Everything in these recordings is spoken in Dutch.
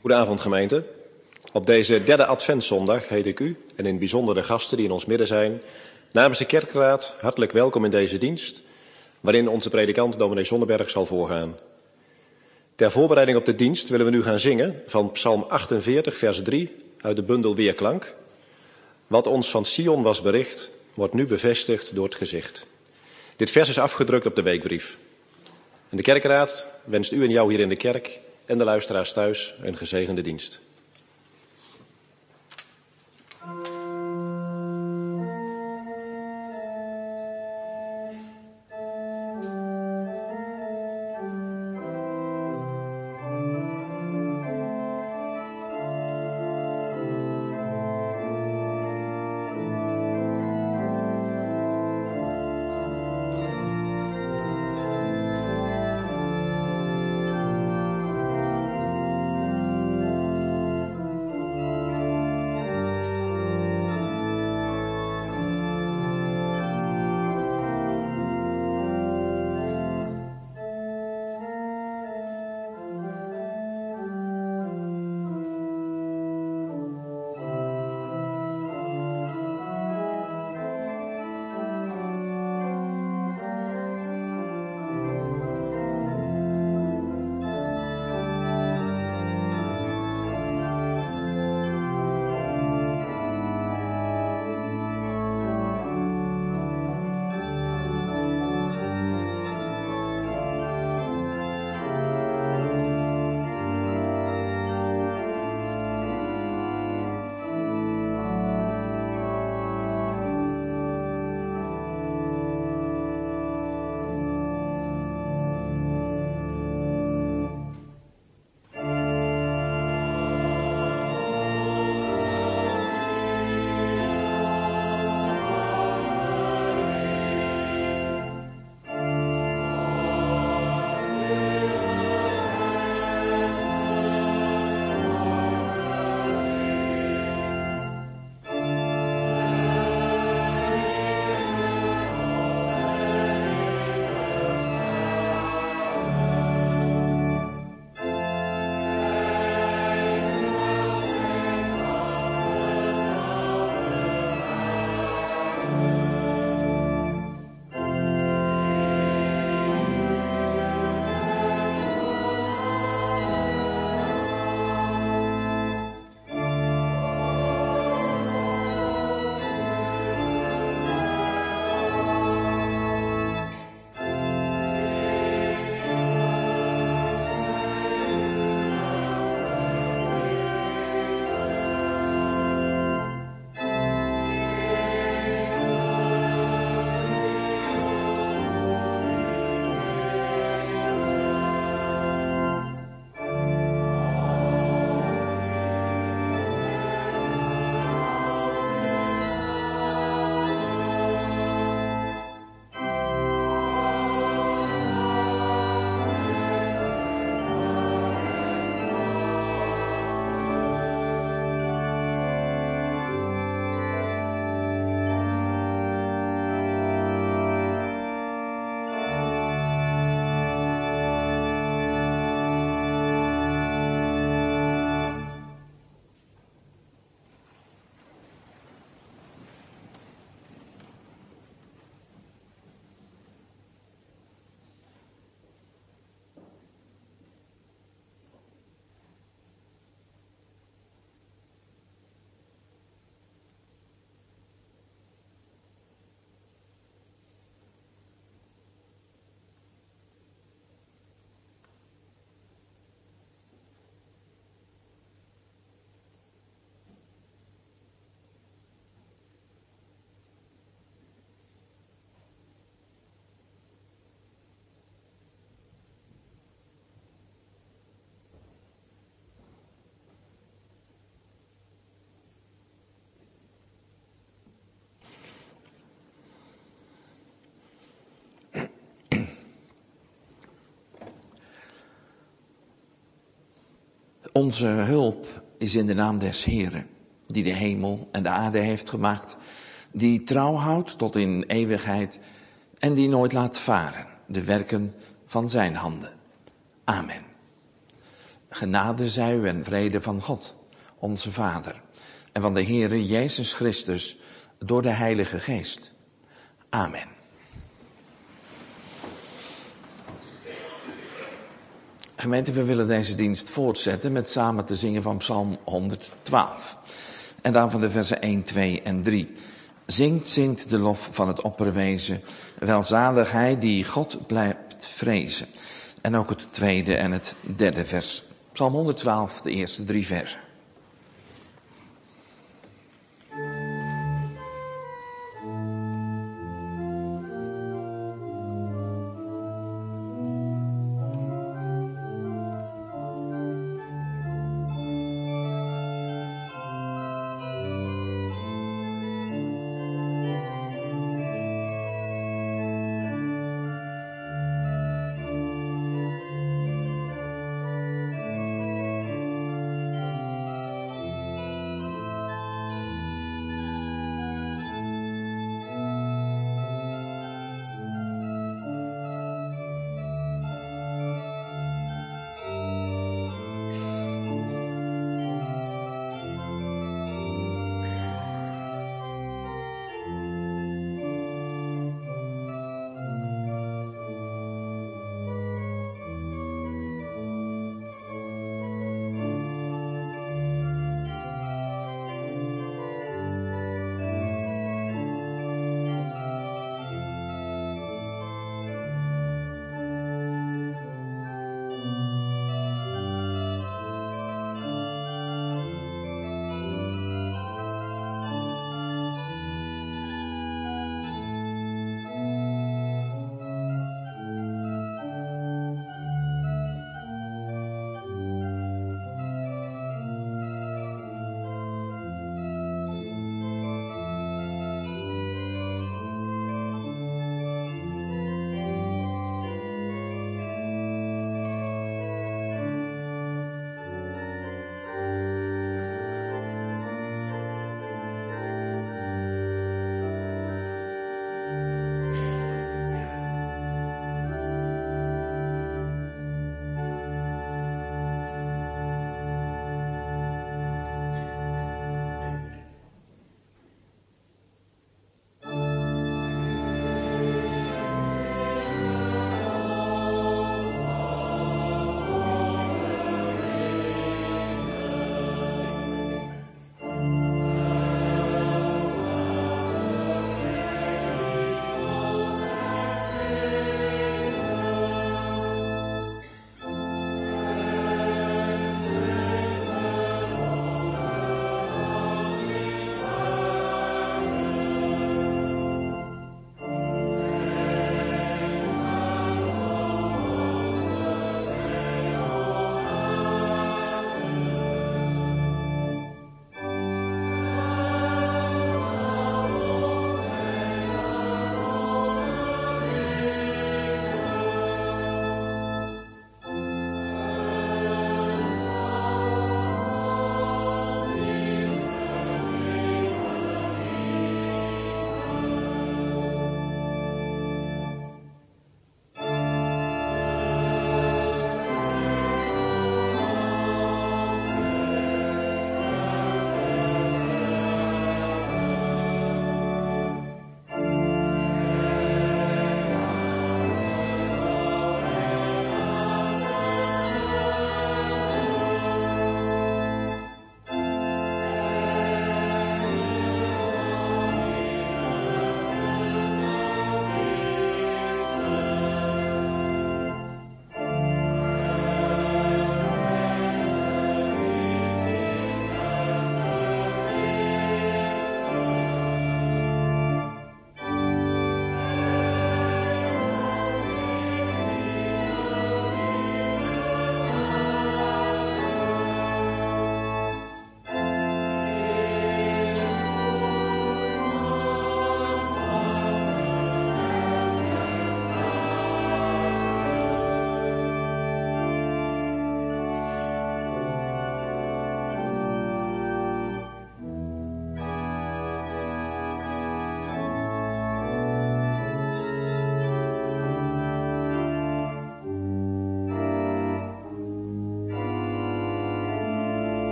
Goedenavond gemeente. Op deze derde adventszondag heet ik u en in het bijzonder de gasten die in ons midden zijn namens de kerkraad hartelijk welkom in deze dienst waarin onze predikant dominee Zonneberg zal voorgaan. Ter voorbereiding op de dienst willen we nu gaan zingen van Psalm 48 vers 3 uit de bundel Weerklank. Wat ons van Sion was bericht, wordt nu bevestigd door het gezicht. Dit vers is afgedrukt op de weekbrief. En de kerkraad wenst u en jou hier in de kerk en de luisteraars thuis een gezegende dienst. Onze hulp is in de naam des Heeren, die de hemel en de aarde heeft gemaakt, die trouw houdt tot in eeuwigheid en die nooit laat varen de werken van zijn handen. Amen. Genade zij u en vrede van God, onze Vader, en van de Heere Jezus Christus, door de Heilige Geest. Amen. Gemeente, we willen deze dienst voortzetten met samen te zingen van Psalm 112. En dan van de versen 1, 2 en 3. Zingt de lof van het opperwezen, welzalig hij die God blijft vrezen. En ook het tweede en het derde vers. Psalm 112, de eerste 3 versen.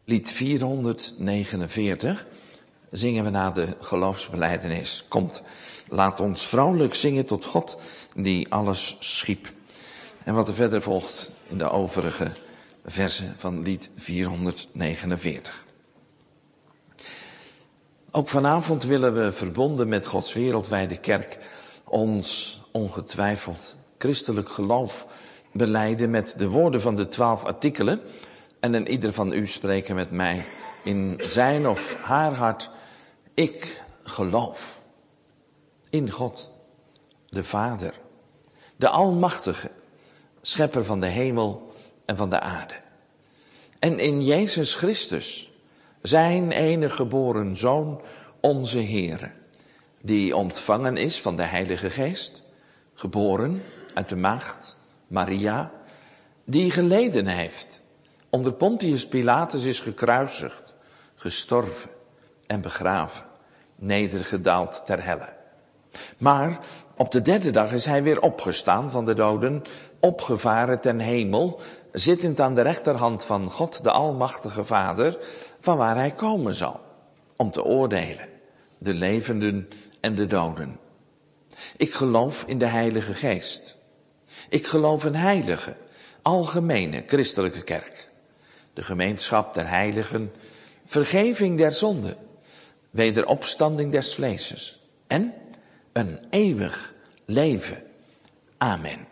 Lied 449 zingen we na de geloofsbelijdenis. Komt, laat ons vrouwelijk zingen tot God die alles schiep. En wat er verder volgt in de overige versen van lied 449. Ook vanavond willen we, verbonden met Gods wereldwijde kerk, ons ongetwijfeld christelijk geloof belijden met de woorden van de 12 artikelen. En een ieder van u spreken met mij in zijn of haar hart. Ik geloof in God, de Vader, de Almachtige, schepper van de hemel en van de aarde. En in Jezus Christus, zijn enige geboren Zoon, onze Heere, die ontvangen is van de Heilige Geest, geboren uit de maagd Maria, die geleden heeft, onder Pontius Pilatus is gekruisigd, gestorven en begraven, nedergedaald ter helle. Maar op de derde dag is hij weer opgestaan van de doden, opgevaren ten hemel, zittend aan de rechterhand van God, de Almachtige Vader, van waar hij komen zal, om te oordelen, de levenden en de doden. Ik geloof in de Heilige Geest. Ik geloof een heilige, algemene christelijke kerk. De gemeenschap der heiligen, vergeving der zonden, wederopstanding des vleeses en een eeuwig leven. Amen.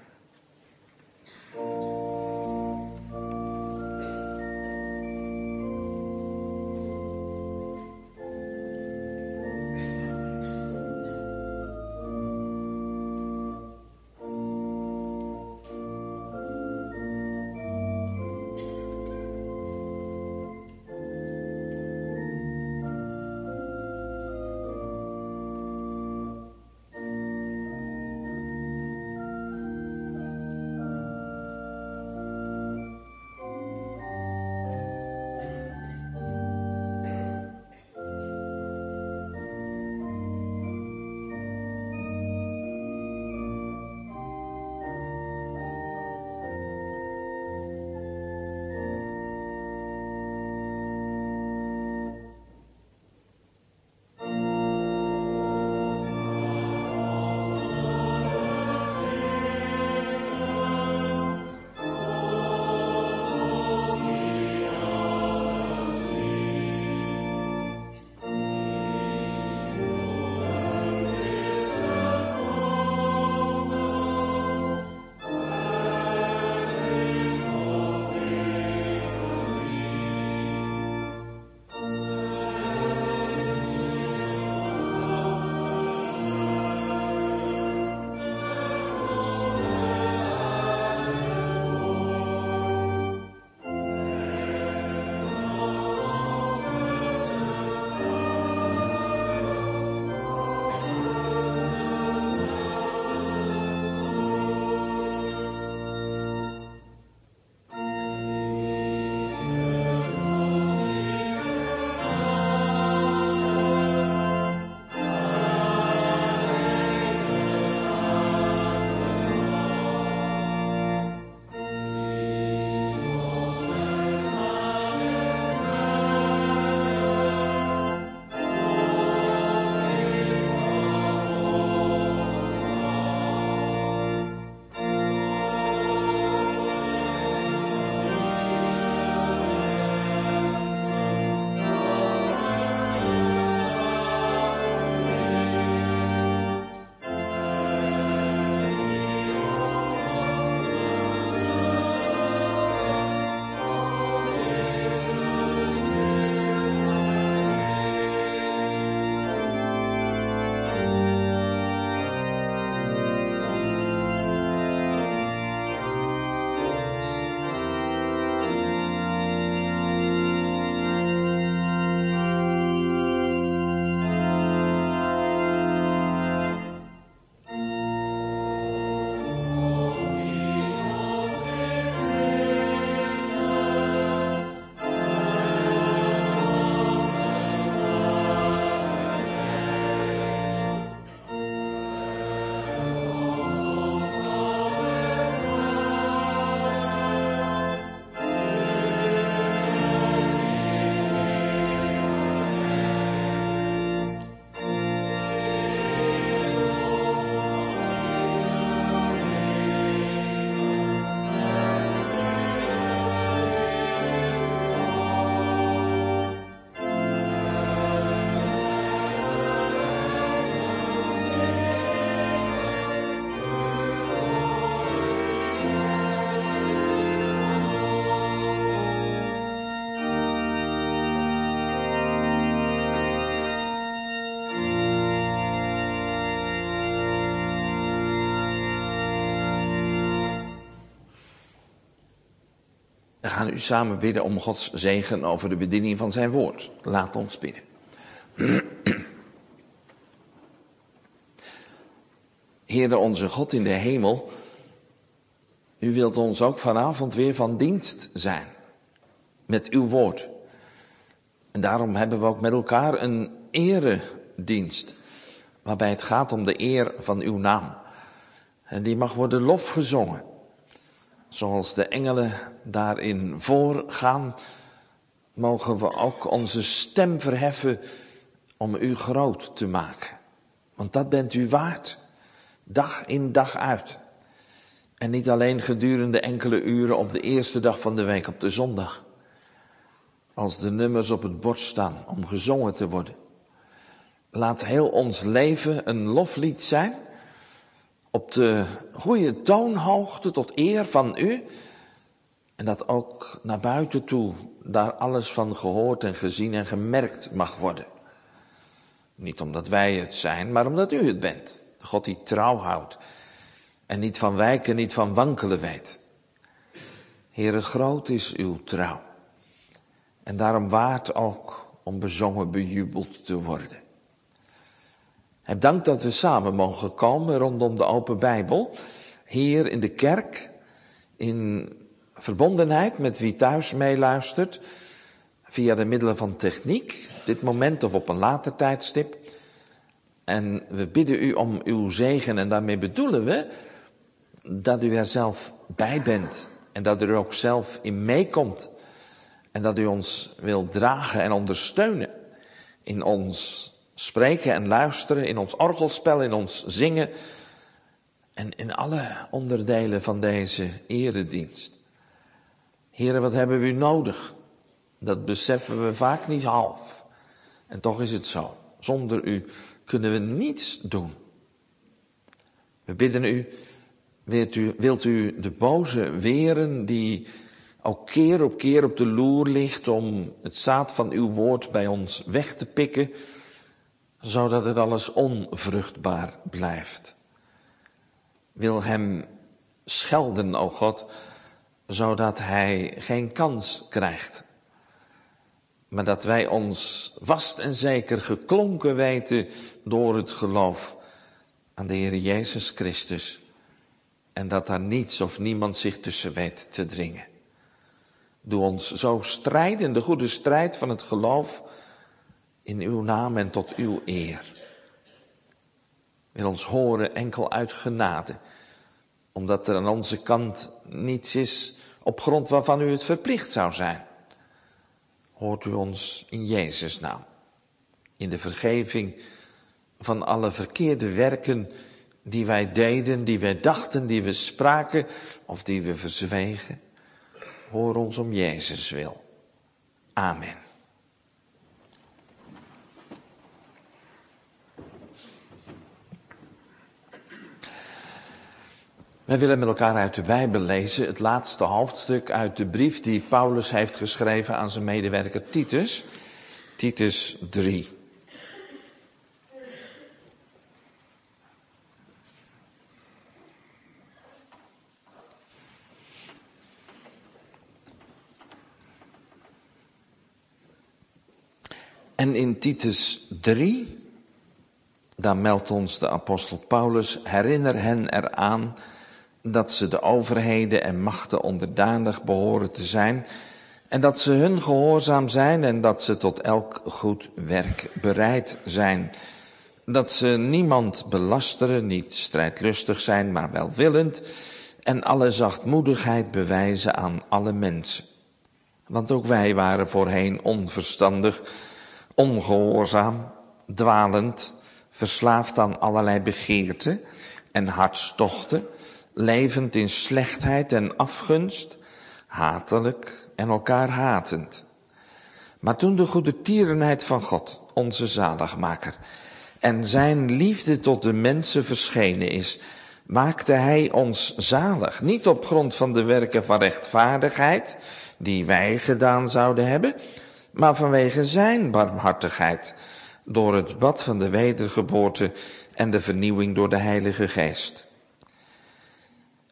We gaan u samen bidden om Gods zegen over de bediening van zijn woord. Laat ons bidden. Heere onze God in de hemel, u wilt ons ook vanavond weer van dienst zijn met uw woord. En daarom hebben we ook met elkaar een eredienst, waarbij het gaat om de eer van uw naam. En die mag worden lofgezongen. Zoals de engelen daarin voorgaan, mogen we ook onze stem verheffen om u groot te maken. Want dat bent u waard, dag in dag uit. En niet alleen gedurende enkele uren op de eerste dag van de week, op de zondag. Als de nummers op het bord staan om gezongen te worden. Laat heel ons leven een loflied zijn, op de goede toonhoogte tot eer van u. En dat ook naar buiten toe daar alles van gehoord en gezien en gemerkt mag worden. Niet omdat wij het zijn, maar omdat u het bent. De God die trouw houdt en niet van wijken, niet van wankelen weet. Heere, groot is uw trouw. En daarom waard ook om bezongen, bejubeld te worden. Heb dank dat we samen mogen komen rondom de open Bijbel. Hier in de kerk, in verbondenheid met wie thuis meeluistert. Via de middelen van techniek, op dit moment of op een later tijdstip. En we bidden u om uw zegen en daarmee bedoelen we dat u er zelf bij bent. En dat u er ook zelf in meekomt. En dat u ons wilt dragen en ondersteunen in ons spreken en luisteren, in ons orgelspel, in ons zingen en in alle onderdelen van deze eredienst. Heren, wat hebben we u nodig? Dat beseffen we vaak niet half. En toch is het zo. Zonder u kunnen we niets doen. We bidden u, wilt u de boze weren die ook keer op keer op de loer ligt om het zaad van uw woord bij ons weg te pikken, zodat het alles onvruchtbaar blijft. Wil hem schelden, o God, zodat hij geen kans krijgt. Maar dat wij ons vast en zeker geklonken weten door het geloof aan de Heer Jezus Christus. En dat daar niets of niemand zich tussen weet te dringen. Doe ons zo strijden, de goede strijd van het geloof, in uw naam en tot uw eer. Wil ons horen enkel uit genade, omdat er aan onze kant niets is op grond waarvan u het verplicht zou zijn. Hoort u ons in Jezus' naam, in de vergeving van alle verkeerde werken die wij deden, die wij dachten, die we spraken of die we verzwegen. Hoor ons om Jezus wil. Amen. Wij willen met elkaar uit de Bijbel lezen het laatste hoofdstuk uit de brief die Paulus heeft geschreven aan zijn medewerker Titus. Titus 3. En in Titus 3, daar meldt ons de apostel Paulus, herinner hen eraan dat ze de overheden en machten onderdanig behoren te zijn en dat ze hun gehoorzaam zijn en dat ze tot elk goed werk bereid zijn. Dat ze niemand belasteren, niet strijdlustig zijn, maar welwillend en alle zachtmoedigheid bewijzen aan alle mensen. Want ook wij waren voorheen onverstandig, ongehoorzaam, dwalend, verslaafd aan allerlei begeerten en hartstochten, levend in slechtheid en afgunst, hatelijk en elkaar hatend. Maar toen de goedertierenheid van God, onze zaligmaker, en zijn liefde tot de mensen verschenen is, maakte hij ons zalig, niet op grond van de werken van rechtvaardigheid, die wij gedaan zouden hebben, maar vanwege zijn barmhartigheid, door het bad van de wedergeboorte en de vernieuwing door de Heilige Geest.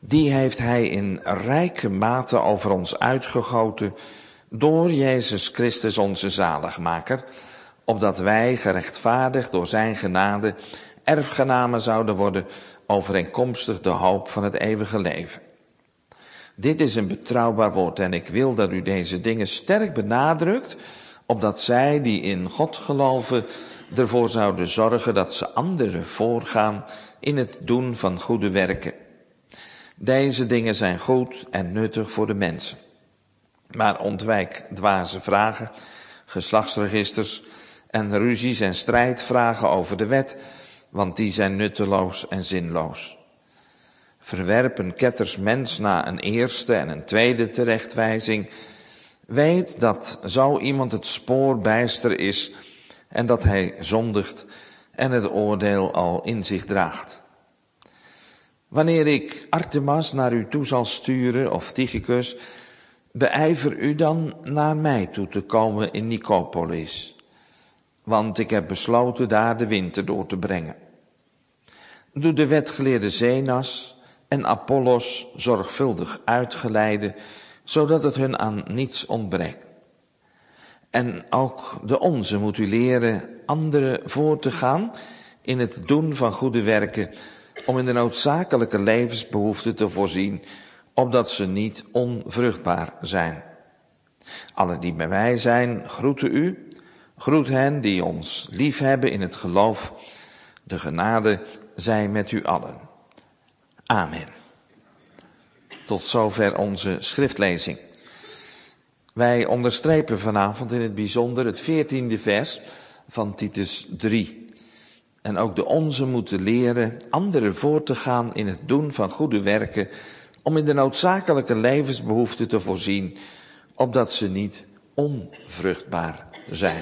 Die heeft hij in rijke mate over ons uitgegoten door Jezus Christus onze zaligmaker, opdat wij gerechtvaardigd door zijn genade erfgenamen zouden worden overeenkomstig de hoop van het eeuwige leven. Dit is een betrouwbaar woord en ik wil dat u deze dingen sterk benadrukt, opdat zij die in God geloven ervoor zouden zorgen dat ze anderen voorgaan in het doen van goede werken. Deze dingen zijn goed en nuttig voor de mensen. Maar ontwijk dwaze vragen, geslachtsregisters en ruzies en strijdvragen over de wet, want die zijn nutteloos en zinloos. Verwerp een ketters mens na een eerste en een tweede terechtwijzing. Weet dat zo iemand het spoor bijster is en dat hij zondigt en het oordeel al in zich draagt. Wanneer ik Artemas naar u toe zal sturen, of Tychicus, beijver u dan naar mij toe te komen in Nicopolis, want ik heb besloten daar de winter door te brengen. Doe de wetgeleerde Zenas en Apollos zorgvuldig uitgeleide, zodat het hun aan niets ontbreekt. En ook de onze moet u leren anderen voor te gaan in het doen van goede werken, om in de noodzakelijke levensbehoeften te voorzien, opdat ze niet onvruchtbaar zijn. Alle die bij mij zijn, groeten u. Groet hen die ons liefhebben in het geloof. De genade zij met u allen. Amen. Tot zover onze schriftlezing. Wij onderstrepen vanavond in het bijzonder het 14e vers van Titus 3. En ook de onze moeten leren anderen voor te gaan in het doen van goede werken, om in de noodzakelijke levensbehoeften te voorzien, opdat ze niet onvruchtbaar zijn.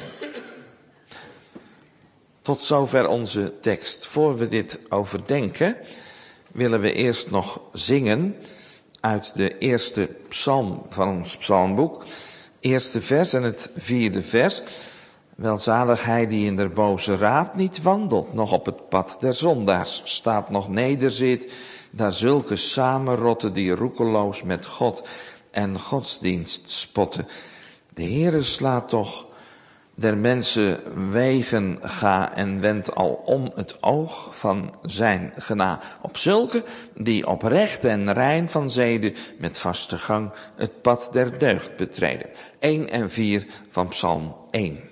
Tot zover onze tekst. Voor we dit overdenken, willen we eerst nog zingen uit de eerste psalm van ons psalmboek. Eerste vers en het 4e vers. Welzalig hij die in der boze raad niet wandelt, nog op het pad der zondaars staat, nog nederzit, daar zulke samenrotten die roekeloos met God en godsdienst spotten. De Heere slaat toch der mensen wegen ga en wendt al om het oog van zijn gena. Op zulke die oprecht en rein van zeden met vaste gang het pad der deugd betreden. 1 en 4 van Psalm 1.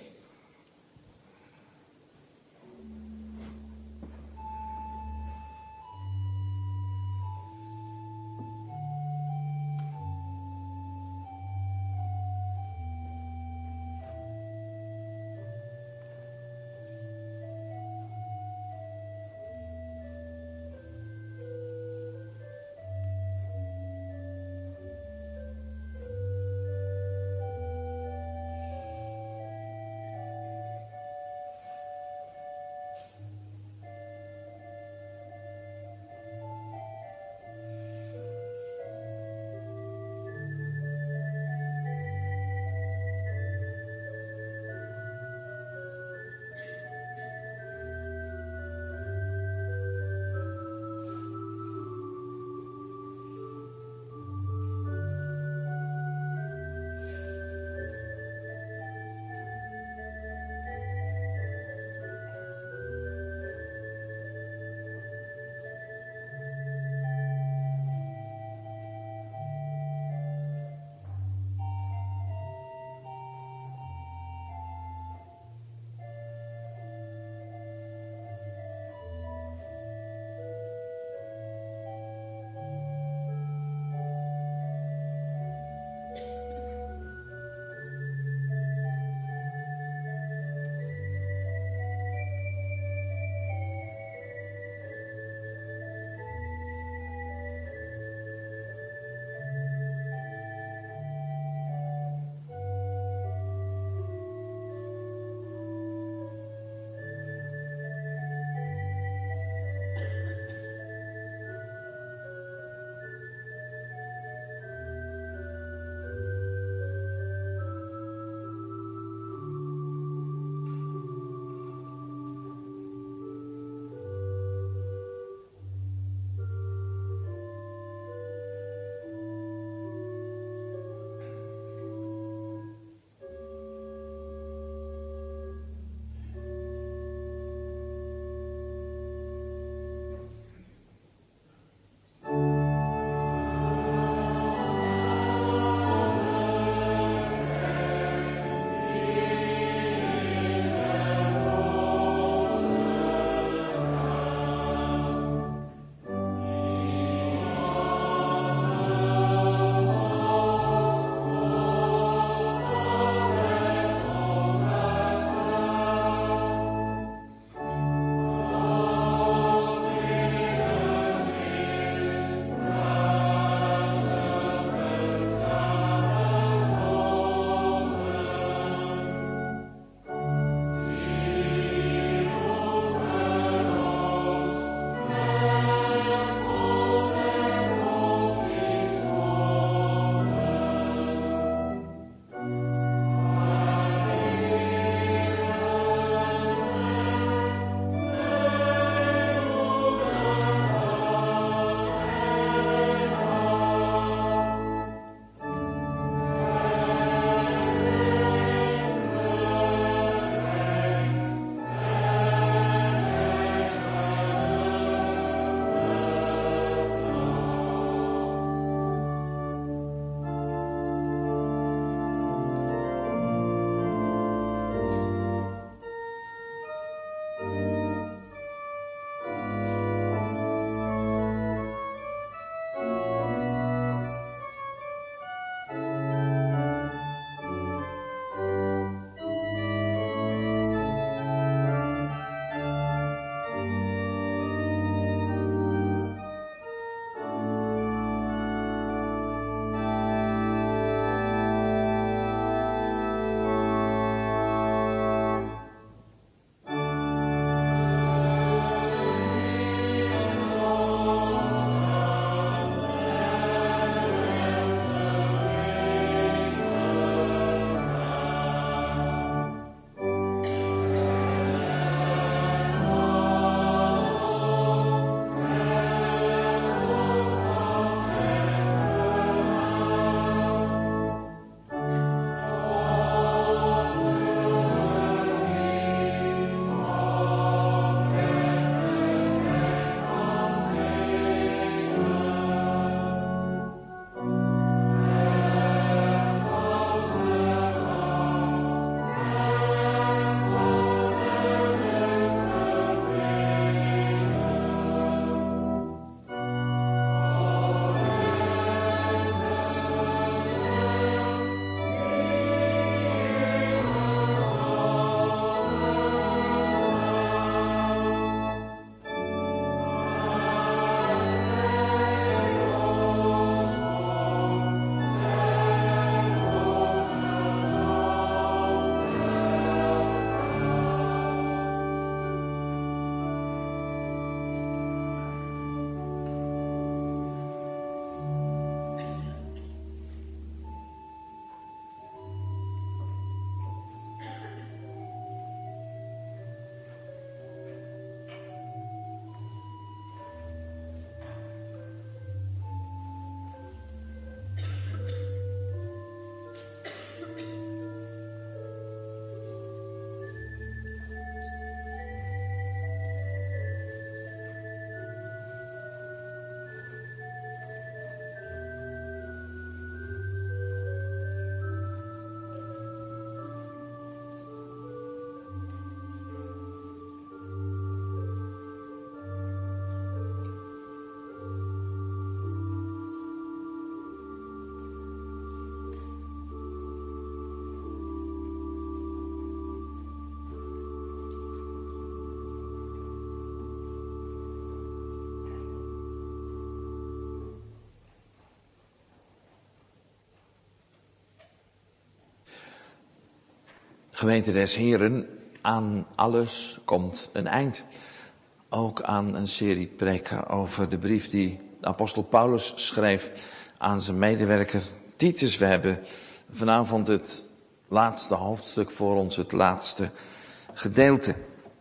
Gemeente des Heren, aan alles komt een eind. Ook aan een serie preken over de brief die de apostel Paulus schreef aan zijn medewerker Titus. We hebben vanavond het laatste hoofdstuk voor ons, het laatste gedeelte.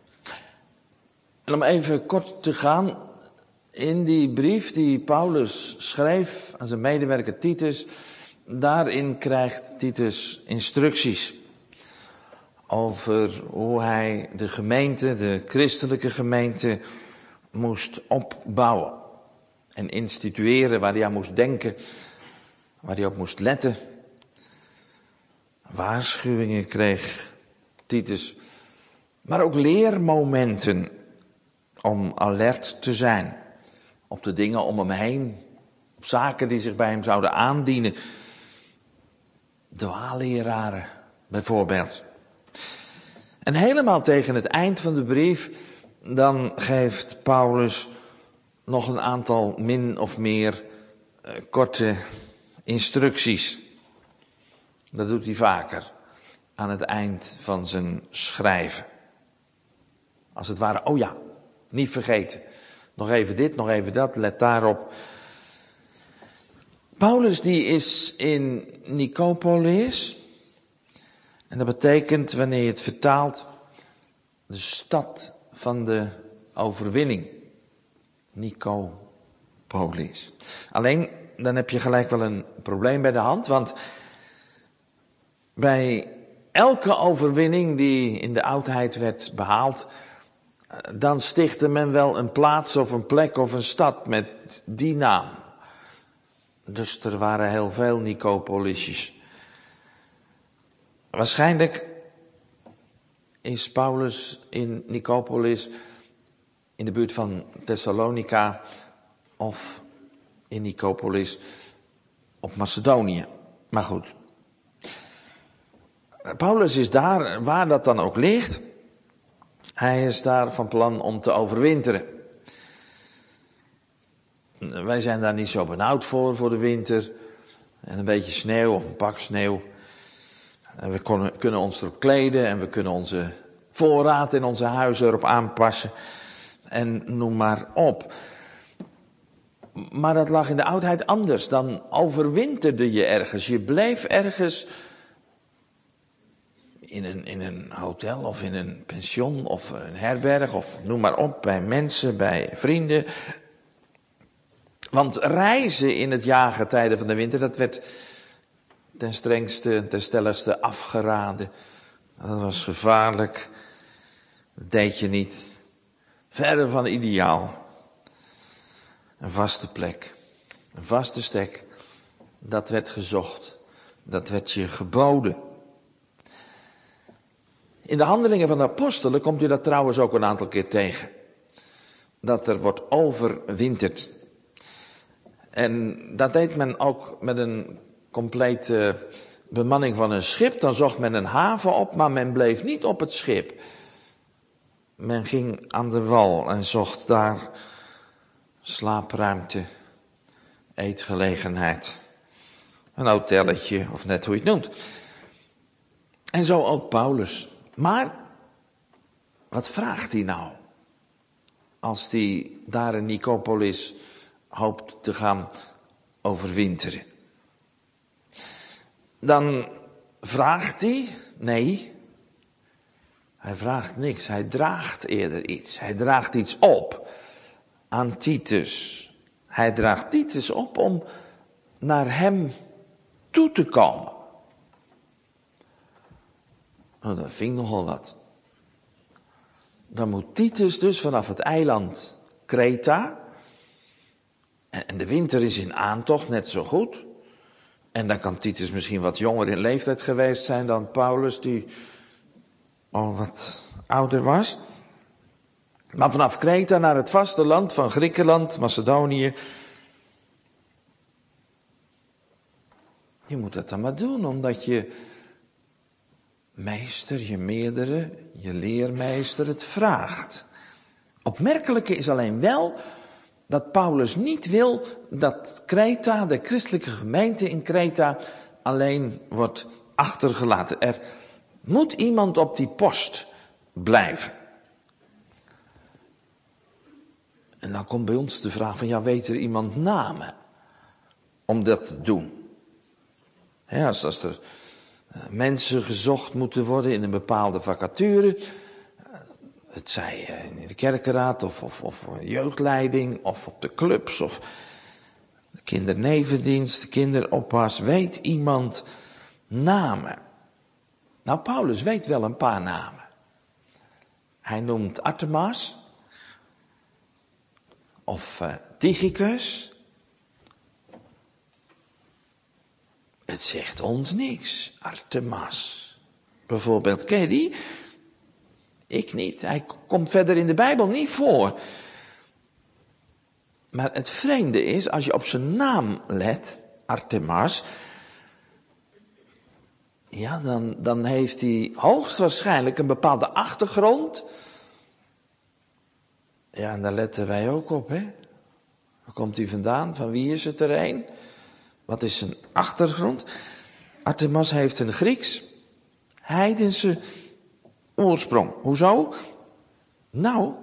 En om even kort te gaan, in die brief die Paulus schreef aan zijn medewerker Titus, daarin krijgt Titus instructies over hoe hij de gemeente, de christelijke gemeente, moest opbouwen en institueren, waar hij aan moest denken, waar hij op moest letten. Waarschuwingen kreeg Titus, maar ook leermomenten om alert te zijn op de dingen om hem heen, op zaken die zich bij hem zouden aandienen. Dwaalleraren bijvoorbeeld. En helemaal tegen het eind van de brief, dan geeft Paulus nog een aantal min of meer korte instructies. Dat doet hij vaker aan het eind van zijn schrijven. Als het ware, oh ja, niet vergeten. Nog even dit, nog even dat, let daarop. Paulus die is in Nicopolis. En dat betekent, wanneer je het vertaalt, de stad van de overwinning. Nicopolis. Alleen, dan heb je gelijk wel een probleem bij de hand, want bij elke overwinning die in de oudheid werd behaald, dan stichtte men wel een plaats of een plek of een stad met die naam. Dus er waren heel veel Nicopolisjes. Waarschijnlijk is Paulus in Nicopolis, in de buurt van Thessalonica, of in Nicopolis op Macedonië. Maar goed. Paulus is daar, waar dat dan ook ligt. Hij is daar van plan om te overwinteren. Wij zijn daar niet zo benauwd voor de winter. En een beetje sneeuw of een pak sneeuw. En we kunnen ons erop kleden en we kunnen onze voorraad in onze huizen erop aanpassen. En noem maar op. Maar dat lag in de oudheid anders. Dan overwinterde je ergens. Je bleef ergens in een hotel of in een pension of een herberg of noem maar op. Bij mensen, bij vrienden. Want reizen in het jaargetijde van de winter, dat werd ten strengste, ten stelligste afgeraden. Dat was gevaarlijk. Dat deed je niet. Verder van ideaal. Een vaste plek. Een vaste stek. Dat werd gezocht. Dat werd je geboden. In de Handelingen van de Apostelen komt u dat trouwens ook een aantal keer tegen. Dat er wordt overwinterd. En dat deed men ook met een complete bemanning van een schip. Dan zocht men een haven op, maar men bleef niet op het schip. Men ging aan de wal en zocht daar slaapruimte, eetgelegenheid, een hotelletje of net hoe je het noemt. En zo ook Paulus. Maar wat vraagt hij nou als hij daar in Nicopolis hoopt te gaan overwinteren? Dan vraagt hij, nee, hij vraagt niks, hij draagt eerder iets. Hij draagt iets op aan Titus. Hij draagt Titus op om naar hem toe te komen. Nou, dat vind ik nogal wat. Dan moet Titus dus vanaf het eiland Kreta, en de winter is in aantocht net zo goed. En dan kan Titus misschien wat jonger in leeftijd geweest zijn dan Paulus, die al wat ouder was. Maar vanaf Kreta naar het vasteland van Griekenland, Macedonië. Je moet dat dan maar doen, omdat je meester, je meerdere, je leermeester het vraagt. Opmerkelijke is alleen wel dat Paulus niet wil dat Kreta, de christelijke gemeente in Kreta, alleen wordt achtergelaten. Er Moet iemand op die post blijven? En dan komt bij ons de vraag van, ja, weet er iemand namen om dat te doen? Ja, als er mensen gezocht moeten worden in een bepaalde vacature, het zij in de kerkenraad of jeugdleiding of op de clubs of de kindernevendienst, de kinderoppas, weet iemand namen? Nou, Paulus weet wel een paar namen. Hij noemt Artemas of Tychicus. Het zegt ons niks, Artemas. Bijvoorbeeld, ken je die? Ik niet. Hij komt verder in de Bijbel niet voor. Maar het vreemde is, als je op zijn naam let, Artemas, ja, dan heeft hij hoogstwaarschijnlijk een bepaalde achtergrond. Ja, en daar letten wij ook op, hè. Waar komt hij vandaan? Van wie is het er een? Wat is zijn achtergrond? Artemas heeft een Grieks, heidense oorsprong. Hoezo? Nou,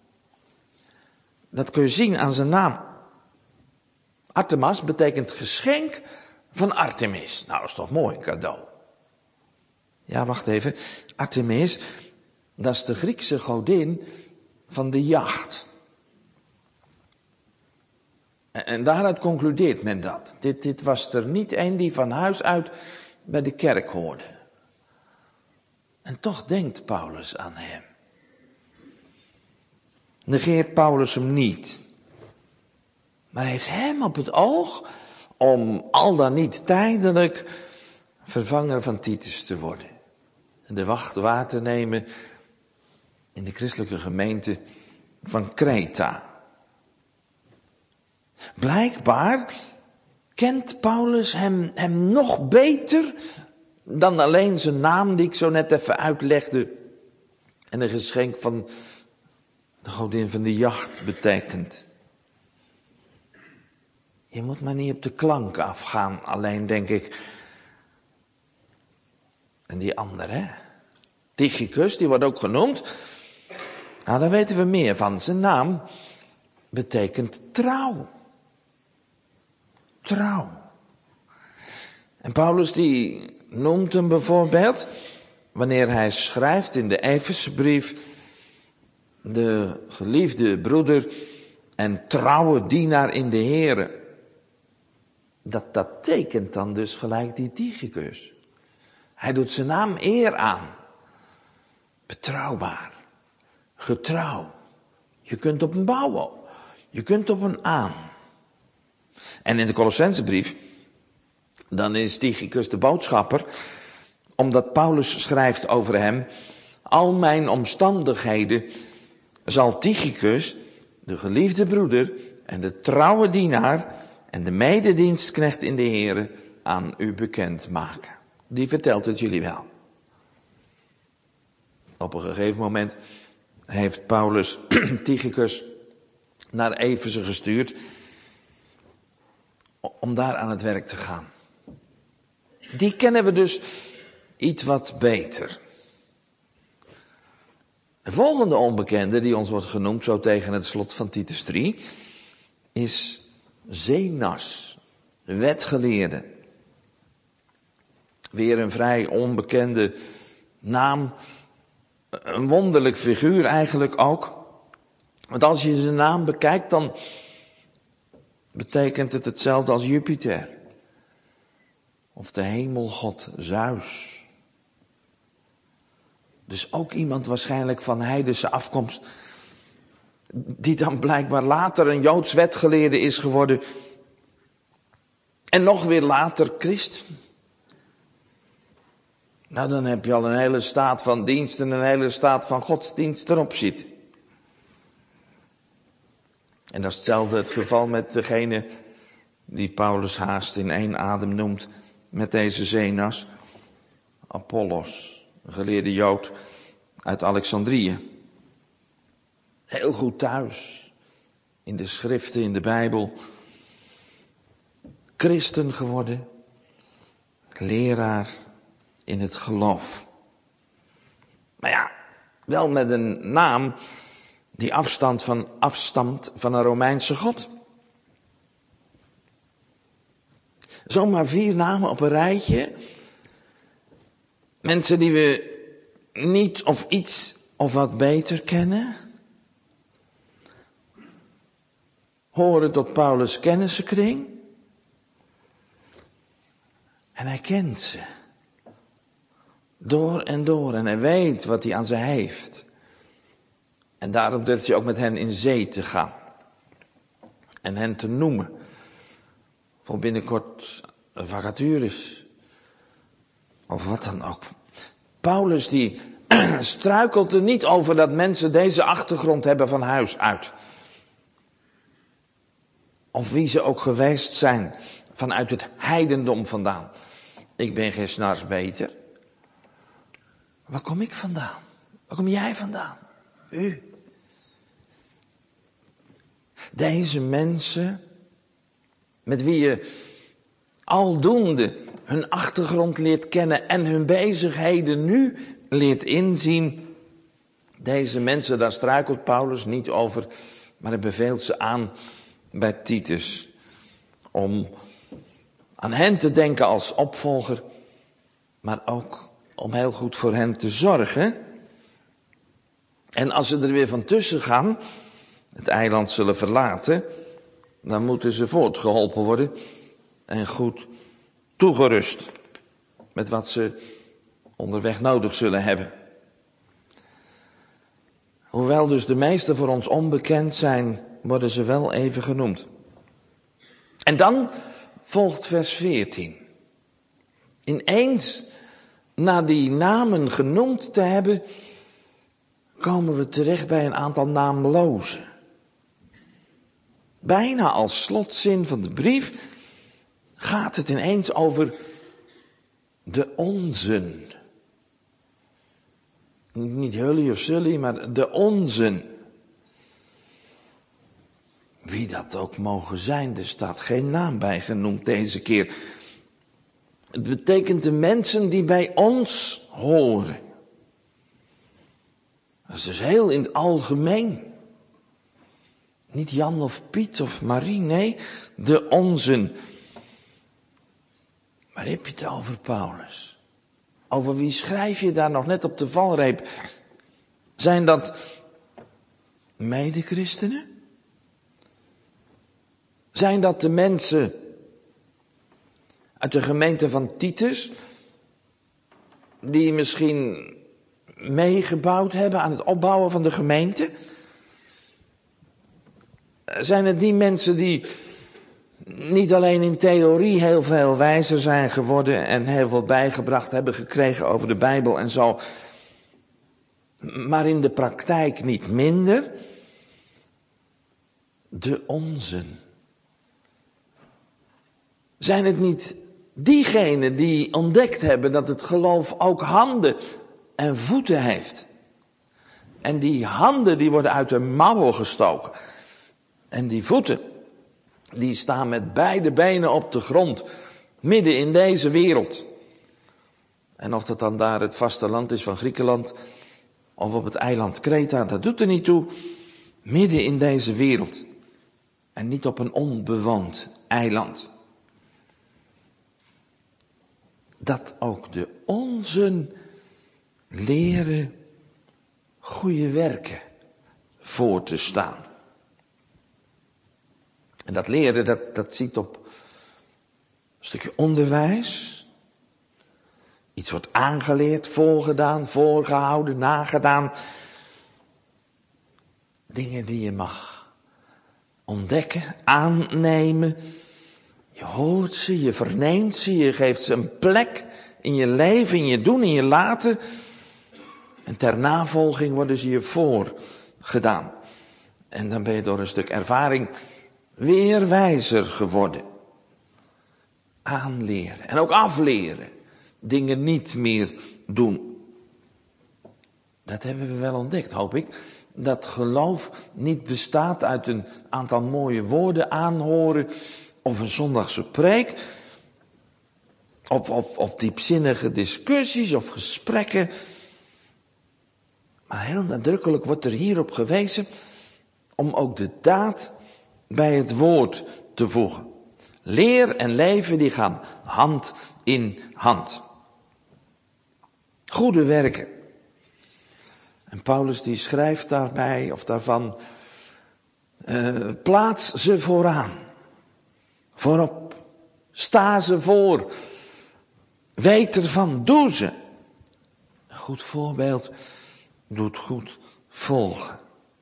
dat kun je zien aan zijn naam. Artemas betekent geschenk van Artemis. Nou, dat is toch mooi, een cadeau. Ja, wacht even. Artemis, dat is de Griekse godin van de jacht. En daaruit concludeert men dat. Dit was er niet een die van huis uit bij de kerk hoorde. En toch denkt Paulus aan hem. Negeert Paulus hem niet. Maar heeft hem op het oog om al dan niet tijdelijk vervanger van Titus te worden. En de wacht waar te nemen in de christelijke gemeente van Kreta. Blijkbaar kent Paulus hem nog beter dan alleen zijn naam die ik zo net even uitlegde. En een geschenk van de godin van de jacht betekent. Je moet maar niet op de klank afgaan, alleen denk ik. En die andere, hè? Tychicus, die wordt ook genoemd. Nou, daar weten we meer van. Zijn naam betekent trouw. Trouw. En Paulus die noemt hem bijvoorbeeld, wanneer hij schrijft in de Efezebrief, de geliefde broeder en trouwe dienaar in de Here. Dat tekent dan dus gelijk die Tychicus. Hij doet zijn naam eer aan. Betrouwbaar. Getrouw. Je kunt op hem bouwen. Je kunt op hem aan. En in de Colossensebrief, dan is Tychicus de boodschapper, omdat Paulus schrijft over hem, al mijn omstandigheden zal Tychicus, de geliefde broeder en de trouwe dienaar en de mededienstknecht in de Here aan u bekend maken. Die vertelt het jullie wel. Op een gegeven moment heeft Paulus Tychicus naar Efeze gestuurd om daar aan het werk te gaan. Die kennen we dus iets wat beter. De volgende onbekende die ons wordt genoemd zo tegen het slot van Titus 3 is Zenas, de wetgeleerde. Weer een vrij onbekende naam, een wonderlijk figuur eigenlijk ook. Want als je zijn naam bekijkt, dan betekent het hetzelfde als Jupiter. Of de hemelgod Zeus. Dus ook iemand waarschijnlijk van heidense afkomst, die dan blijkbaar later een Joods wetgeleerde is geworden. En nog weer later christen. Nou, dan heb je al een hele staat van dienst en een hele staat van godsdienst erop zitten. En dat is hetzelfde het geval met degene die Paulus haast in één adem noemt, met deze Zenas, Apollos, een geleerde Jood uit Alexandrië. Heel goed thuis, in de schriften, in de Bijbel, christen geworden, leraar in het geloof. Maar ja, wel met een naam die afstamt van een Romeinse god. Zomaar 4 namen op een rijtje. Mensen die we niet of iets of wat beter kennen. Horen tot Paulus' kennissenkring. En hij kent ze. Door en door. En hij weet wat hij aan ze heeft. En daarom durft hij ook met hen in zee te gaan. En hen te noemen. Voor binnenkort vacatures. Of wat dan ook. Paulus die struikelt er niet over dat mensen deze achtergrond hebben van huis uit. Of wie ze ook geweest zijn vanuit het heidendom vandaan. Ik ben geen s'nachts beter. Waar kom ik vandaan? Waar kom jij vandaan? U. Deze mensen, met wie je aldoende hun achtergrond leert kennen en hun bezigheden nu leert inzien. Deze mensen, daar struikelt Paulus niet over, maar hij beveelt ze aan bij Titus. Om aan hen te denken als opvolger, maar ook om heel goed voor hen te zorgen. En als ze er weer van tussen gaan, het eiland zullen verlaten, dan moeten ze voortgeholpen worden en goed toegerust met wat ze onderweg nodig zullen hebben. Hoewel dus de meeste voor ons onbekend zijn, worden ze wel even genoemd. En dan volgt vers 14. Ineens, na die namen genoemd te hebben, komen we terecht bij een aantal naamlozen. Bijna als slotzin van de brief gaat het ineens over de onzen. Niet jullie of jullie, maar de onzen. Wie dat ook mogen zijn, er staat geen naam bij genoemd deze keer. Het betekent de mensen die bij ons horen. Dat is dus heel in het algemeen. Niet Jan of Piet of Marie, nee, de onzen. Waar heb je het over, Paulus? Over wie schrijf je daar nog net op de valreep? Zijn dat medechristenen? Zijn dat de mensen uit de gemeente van Titus, die misschien meegebouwd hebben aan het opbouwen van de gemeente? Zijn het die mensen die niet alleen in theorie heel veel wijzer zijn geworden en heel veel bijgebracht hebben gekregen over de Bijbel en zo, maar in de praktijk niet minder? De onzen. Zijn het niet diegenen die ontdekt hebben dat het geloof ook handen en voeten heeft? En die handen die worden uit de mouwen gestoken. En die voeten, die staan met beide benen op de grond, midden in deze wereld. En of dat dan daar het vasteland is van Griekenland, of op het eiland Kreta, dat doet er niet toe. Midden in deze wereld. En niet op een onbewoond eiland. Dat ook de onzen leren goede werken voor te staan. En dat leren, dat ziet op een stukje onderwijs. Iets wordt aangeleerd, voorgedaan, voorgehouden, nagedaan. Dingen die je mag ontdekken, aannemen. Je hoort ze, je verneemt ze, je geeft ze een plek in je leven, in je doen, in je laten. En ter navolging worden ze je voorgedaan. En dan ben je door een stuk ervaring weer wijzer geworden. Aanleren en ook afleren. Dingen niet meer doen. Dat hebben we wel ontdekt, hoop ik. Dat geloof niet bestaat uit een aantal mooie woorden aanhoren, of een zondagse preek, of diepzinnige discussies of gesprekken. Maar heel nadrukkelijk wordt er hierop gewezen om ook de daad bij het woord te voegen. Leer en leven die gaan hand in hand. Goede werken. En Paulus die schrijft daarbij of daarvan, plaats ze vooraan. Voorop. Sta ze voor. Weet ervan, doe ze. Een goed voorbeeld doet goed volgen.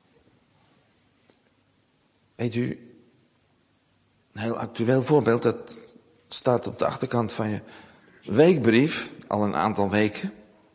Weet u, een heel actueel voorbeeld, dat staat op de achterkant van je weekbrief, al een aantal weken.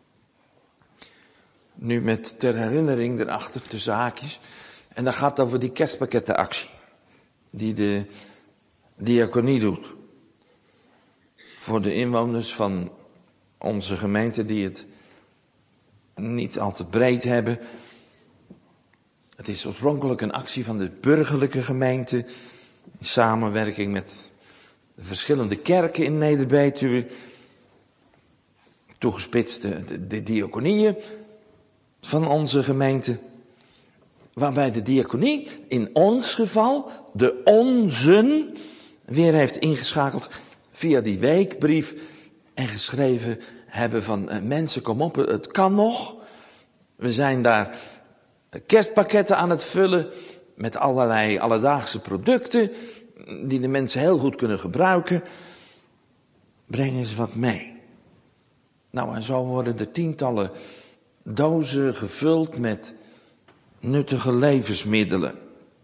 Nu met ter herinnering erachter, tussen haakjes. En dat gaat over die kerstpakkettenactie, die de diaconie doet. Voor de inwoners van onze gemeente die het niet al te breed hebben. Het is oorspronkelijk een actie van de burgerlijke gemeente, in samenwerking met de verschillende kerken in Neder-Betuwe. Toegespitst de diaconieën van onze gemeente. Waarbij de diaconie in ons geval, de onzen, weer heeft ingeschakeld via die weekbrief en geschreven hebben van mensen, kom op, het kan nog. We zijn daar kerstpakketten aan het vullen met allerlei alledaagse producten die de mensen heel goed kunnen gebruiken. Breng eens wat mee. Nou, en zo worden er tientallen dozen gevuld met nuttige levensmiddelen.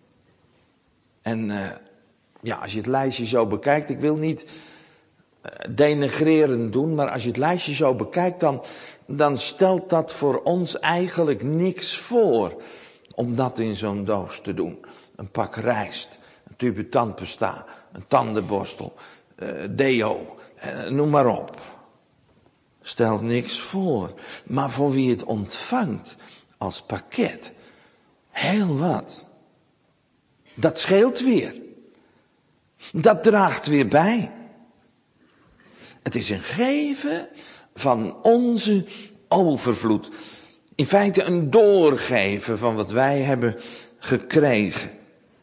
En als je het lijstje zo bekijkt, ik wil niet denigrerend doen, maar als je het lijstje zo bekijkt, dan stelt dat voor ons eigenlijk niks voor om dat in zo'n doos te doen. Een pak rijst, een tube tandpasta, een tandenborstel, deo, noem maar op. Stelt niks voor. Maar voor wie het ontvangt als pakket, heel wat. Dat scheelt weer. Dat draagt weer bij. Het is een geven van onze overvloed. In feite een doorgeven van wat wij hebben gekregen.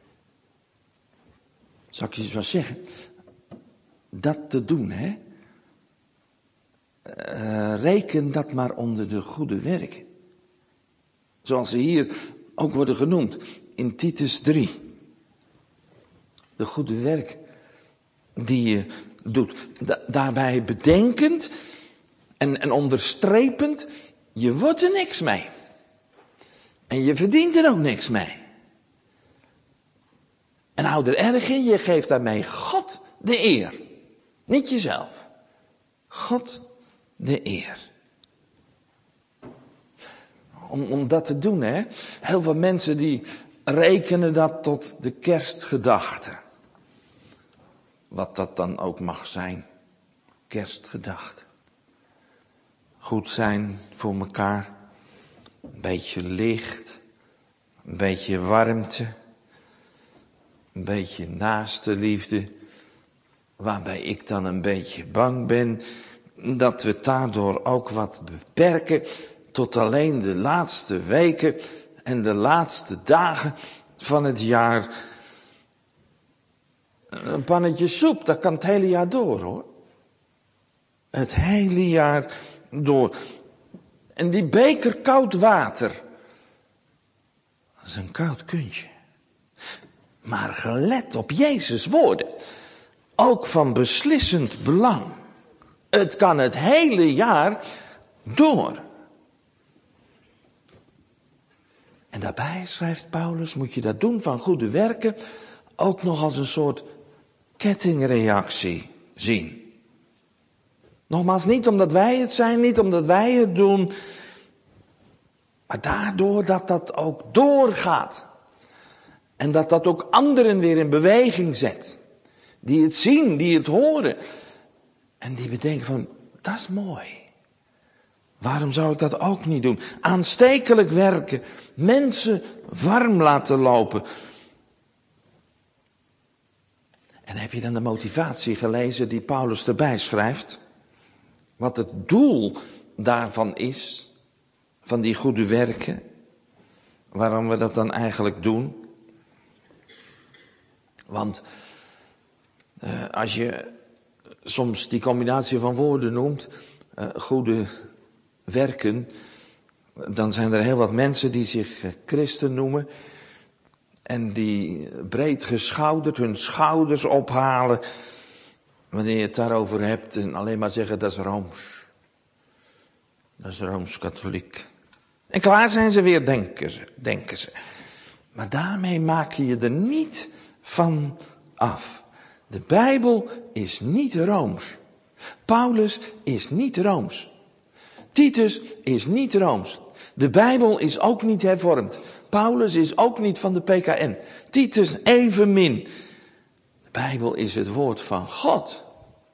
Zal ik je eens wat zeggen? Dat te doen, hè? Reken dat maar onder de goede werken. Zoals ze hier ook worden genoemd in Titus 3. De goede werk die je doet. Daarbij bedenkend en onderstrepend, je wordt er niks mee. En je verdient er ook niks mee. En hou er erg in, je geeft daarmee God de eer. Niet jezelf. God de eer. Om dat te doen, hè. Heel veel mensen die rekenen dat tot de kerstgedachte. Wat dat dan ook mag zijn. Kerstgedachte. Goed zijn voor elkaar. Een beetje licht. Een beetje warmte. Een beetje naaste liefde. Waarbij ik dan een beetje bang ben dat we daardoor ook wat beperken tot alleen de laatste weken en de laatste dagen van het jaar. Een pannetje soep, dat kan het hele jaar door, hoor. Het hele jaar door. En die beker koud water, dat is een koud kuntje. Maar gelet op Jezus' woorden, ook van beslissend belang. Het kan het hele jaar door. En daarbij, schrijft Paulus, moet je dat doen van goede werken ook nog als een soort kettingreactie zien. Nogmaals, niet omdat wij het zijn, niet omdat wij het doen, maar daardoor dat dat ook doorgaat. En dat dat ook anderen weer in beweging zet. Die het zien, die het horen. En die bedenken van, dat is mooi. Waarom zou ik dat ook niet doen? Aanstekelijk werken. Mensen warm laten lopen. En heb je dan de motivatie gelezen die Paulus erbij schrijft? Wat het doel daarvan is? van die goede werken. Waarom we dat dan eigenlijk doen. Want als je soms die combinatie van woorden noemt, goede werken, dan zijn er heel wat mensen die zich christen noemen en die breed geschouderd hun schouders ophalen wanneer je het daarover hebt en alleen maar zeggen dat is Rooms. Dat is Rooms-katholiek. En klaar zijn ze weer, denken ze. Maar daarmee maak je je er niet van af. De Bijbel is niet Rooms. Paulus is niet Rooms. Titus is niet Rooms. De Bijbel is ook niet hervormd. Paulus is ook niet van de PKN. Titus evenmin. De Bijbel is het woord van God.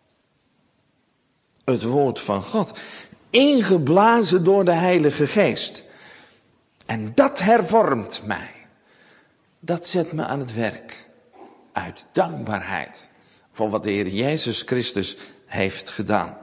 Het woord van God. Ingeblazen door de Heilige Geest. En dat hervormt mij. Dat zet me aan het werk. Uit dankbaarheid voor wat de Heer Jezus Christus heeft gedaan.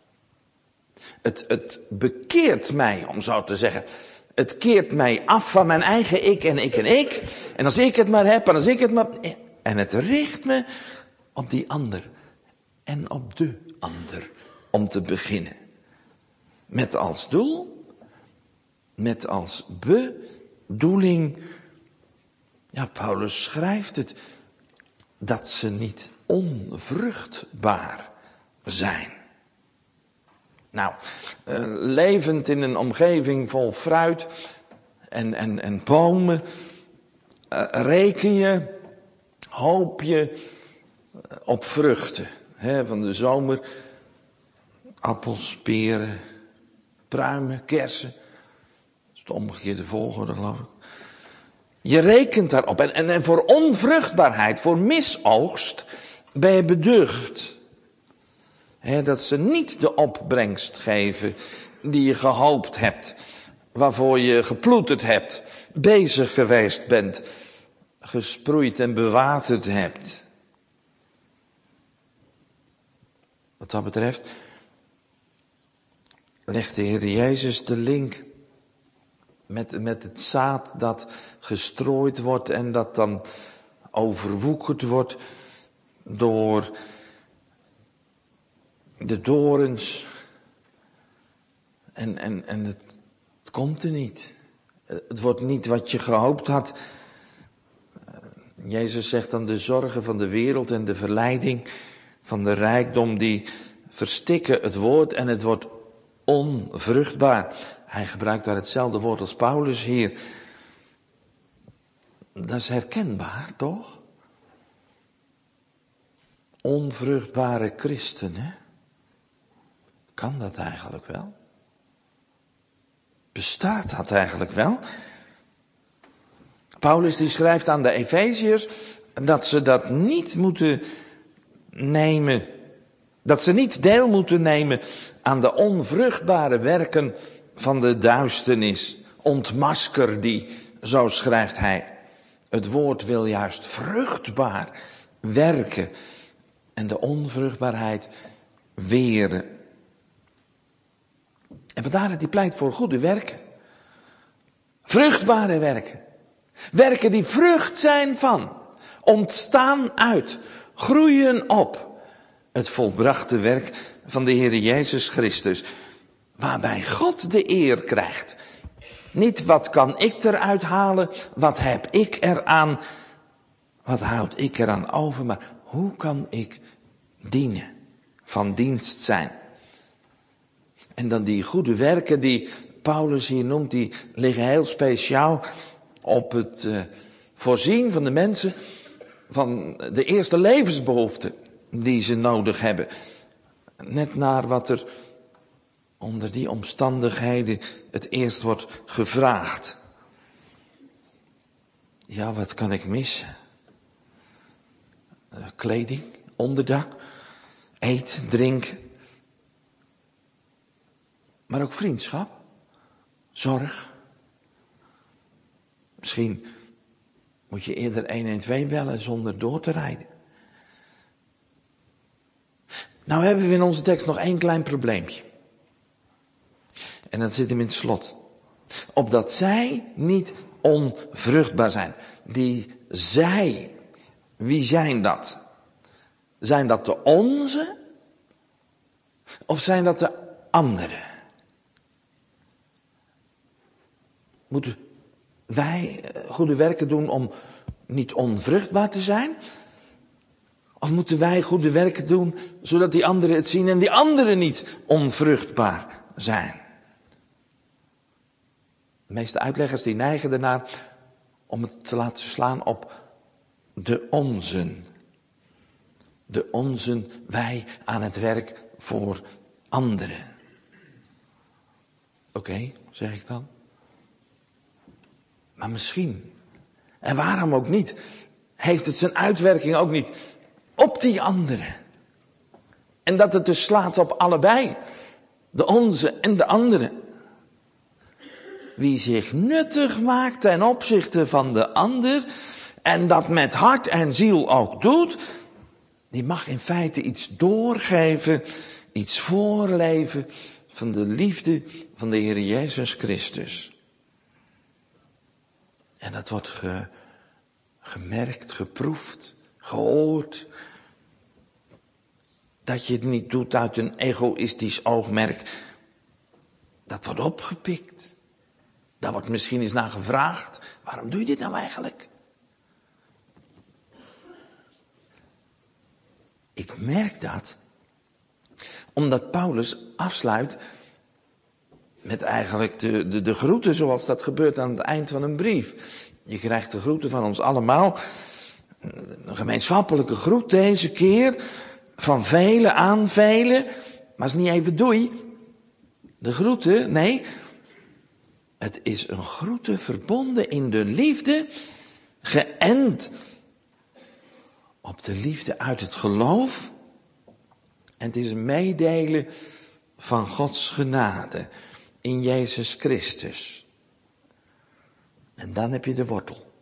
Het bekeert mij, om zo te zeggen. Het keert mij af van mijn eigen ik en ik en ik. En als ik het maar heb en als ik het maar... En het richt me op die ander. En op de ander. Om te beginnen. Met als doel. Met als bedoeling. Ja, Paulus schrijft het. Dat ze niet onvruchtbaar zijn. Nou, levend in een omgeving vol fruit en bomen, reken je, hoop je op vruchten. Van de zomer, appels, peren, pruimen, kersen. Dat is de omgekeerde volgorde, geloof ik. Je rekent daarop. En voor onvruchtbaarheid, voor misoogst, ben je beducht. Dat ze niet de opbrengst geven die je gehoopt hebt. Waarvoor je geploeterd hebt. Bezig geweest bent. Gesproeid en bewaterd hebt. Wat dat betreft legt de Heer Jezus de link met het zaad dat gestrooid wordt en dat dan overwoekerd wordt door de dorens. En het komt er niet. Het wordt niet wat je gehoopt had. Jezus zegt dan de zorgen van de wereld en de verleiding van de rijkdom die verstikken het woord en het wordt onvruchtbaar. Hij gebruikt daar hetzelfde woord als Paulus hier. Dat is herkenbaar, toch? Onvruchtbare christenen. Kan dat eigenlijk wel? Bestaat dat eigenlijk wel? Paulus die schrijft aan de Efeziërs dat ze dat niet moeten nemen. Dat ze niet deel moeten nemen aan de onvruchtbare werken van de duisternis. Ontmasker die, zo schrijft hij. Het woord wil juist vruchtbaar werken en de onvruchtbaarheid weren. En vandaar dat hij pleit voor goede werken. Vruchtbare werken. Werken die vrucht zijn van, ontstaan uit, groeien op het volbrachte werk van de Heer Jezus Christus. Waarbij God de eer krijgt. Niet wat kan ik eruit halen, wat heb ik eraan, wat houd ik eraan over, maar hoe kan ik dienen, van dienst zijn. En dan die goede werken die Paulus hier noemt, die liggen heel speciaal op het voorzien van de mensen van de eerste levensbehoeften die ze nodig hebben. Net naar wat er onder die omstandigheden het eerst wordt gevraagd. Ja, wat kan ik missen? Kleding, onderdak, eten, drinken. Maar ook vriendschap, zorg. Misschien moet je eerder 112 bellen zonder door te rijden. Nou hebben we in onze tekst nog één klein probleempje. En dat zit hem in het slot. Opdat zij niet onvruchtbaar zijn. Die zij, wie zijn dat? Zijn dat de onze? Of zijn dat de anderen? Moeten wij goede werken doen om niet onvruchtbaar te zijn? Of moeten wij goede werken doen zodat die anderen het zien en die anderen niet onvruchtbaar zijn? De meeste uitleggers die neigen ernaar om het te laten slaan op de onzen. De onzen, wij aan het werk voor anderen. Oké, zeg ik dan. Maar misschien, en waarom ook niet, heeft het zijn uitwerking ook niet op die anderen. En dat het dus slaat op allebei, de onze en de anderen. Wie zich nuttig maakt ten opzichte van de ander en dat met hart en ziel ook doet, die mag in feite iets doorgeven, iets voorleven van de liefde van de Heer Jezus Christus. En dat wordt gemerkt, geproefd, gehoord. Dat je het niet doet uit een egoïstisch oogmerk. Dat wordt opgepikt. Daar wordt misschien eens naar gevraagd. Waarom doe je dit nou eigenlijk? Ik merk dat. Omdat Paulus afsluit met eigenlijk de groeten zoals dat gebeurt aan het eind van een brief. Je krijgt de groeten van ons allemaal. Een gemeenschappelijke groet deze keer. Van velen aan velen. Maar is niet even doei. De groeten, nee. Het is een groete verbonden in de liefde. Geënt op de liefde uit het geloof. En het is een meedelen van Gods genade in Jezus Christus. En dan heb je de wortel.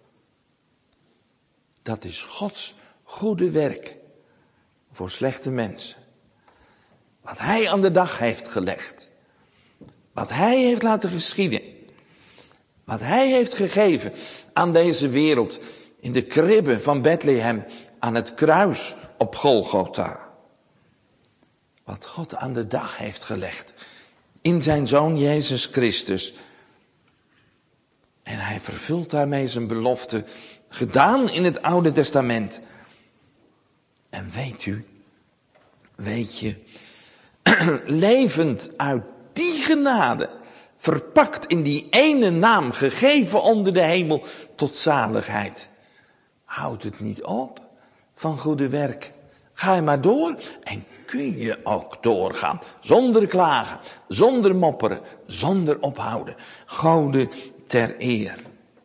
Dat is Gods goede werk voor slechte mensen. Wat Hij aan de dag heeft gelegd. Wat Hij heeft laten geschieden. Wat Hij heeft gegeven aan deze wereld in de kribbe van Bethlehem, aan het kruis op Golgotha. Wat God aan de dag heeft gelegd in zijn Zoon Jezus Christus. En Hij vervult daarmee zijn belofte, gedaan in het Oude Testament. En weet je, levend uit die genade, verpakt in die ene naam, gegeven onder de hemel tot zaligheid. Houd het niet op van goede werk. Ga je maar door en kun je ook doorgaan. Zonder klagen, zonder mopperen, zonder ophouden. Gode ter eer.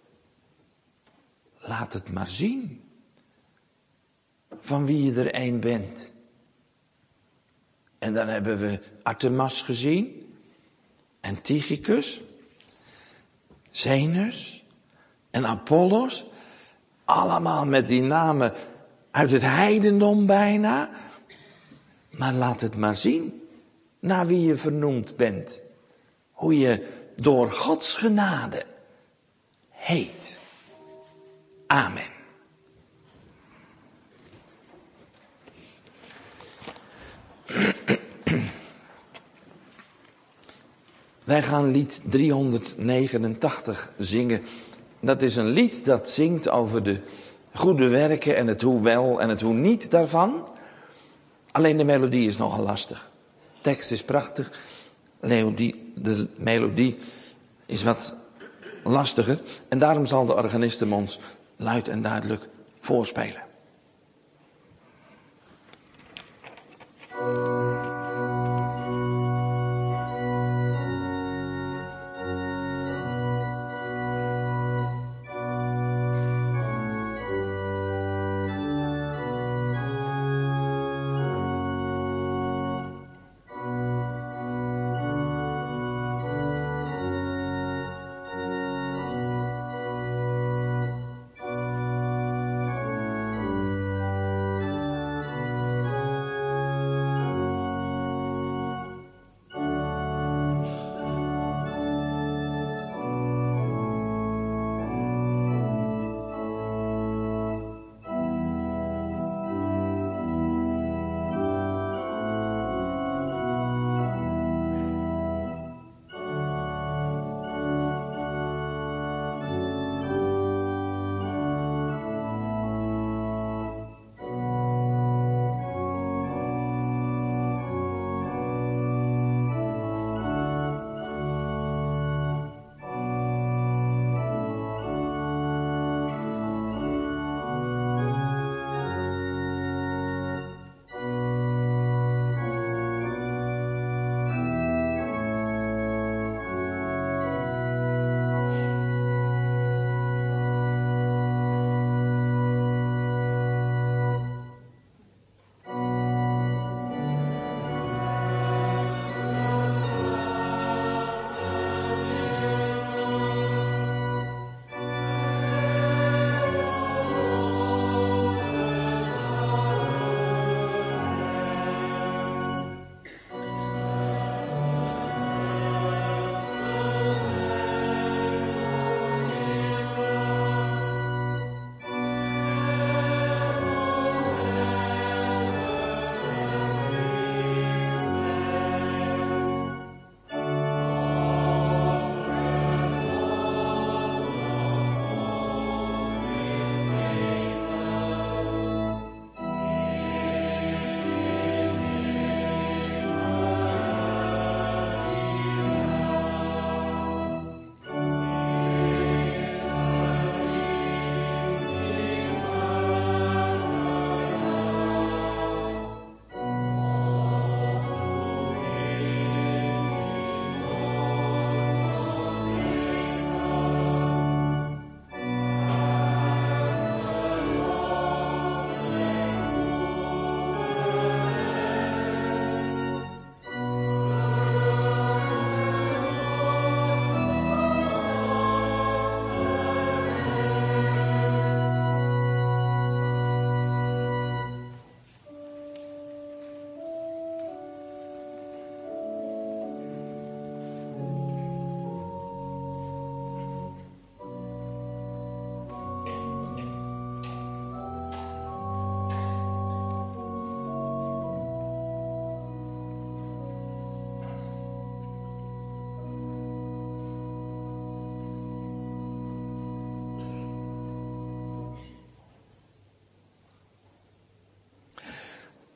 Laat het maar zien. Van wie je er een bent. En dan hebben we Artemas gezien. En Tychicus. Zenus. En Apollos. Allemaal met die namen uit het heidendom bijna. Maar laat het maar zien. Naar wie je vernoemd bent. Hoe je door Gods genade heet. Amen. Wij gaan lied 389 zingen. Dat is een lied dat zingt over de goede werken en het hoe wel en het hoe niet daarvan. Alleen de melodie is nogal lastig. De tekst is prachtig. De melodie is wat lastiger. En daarom zal de organist hem ons luid en duidelijk voorspelen.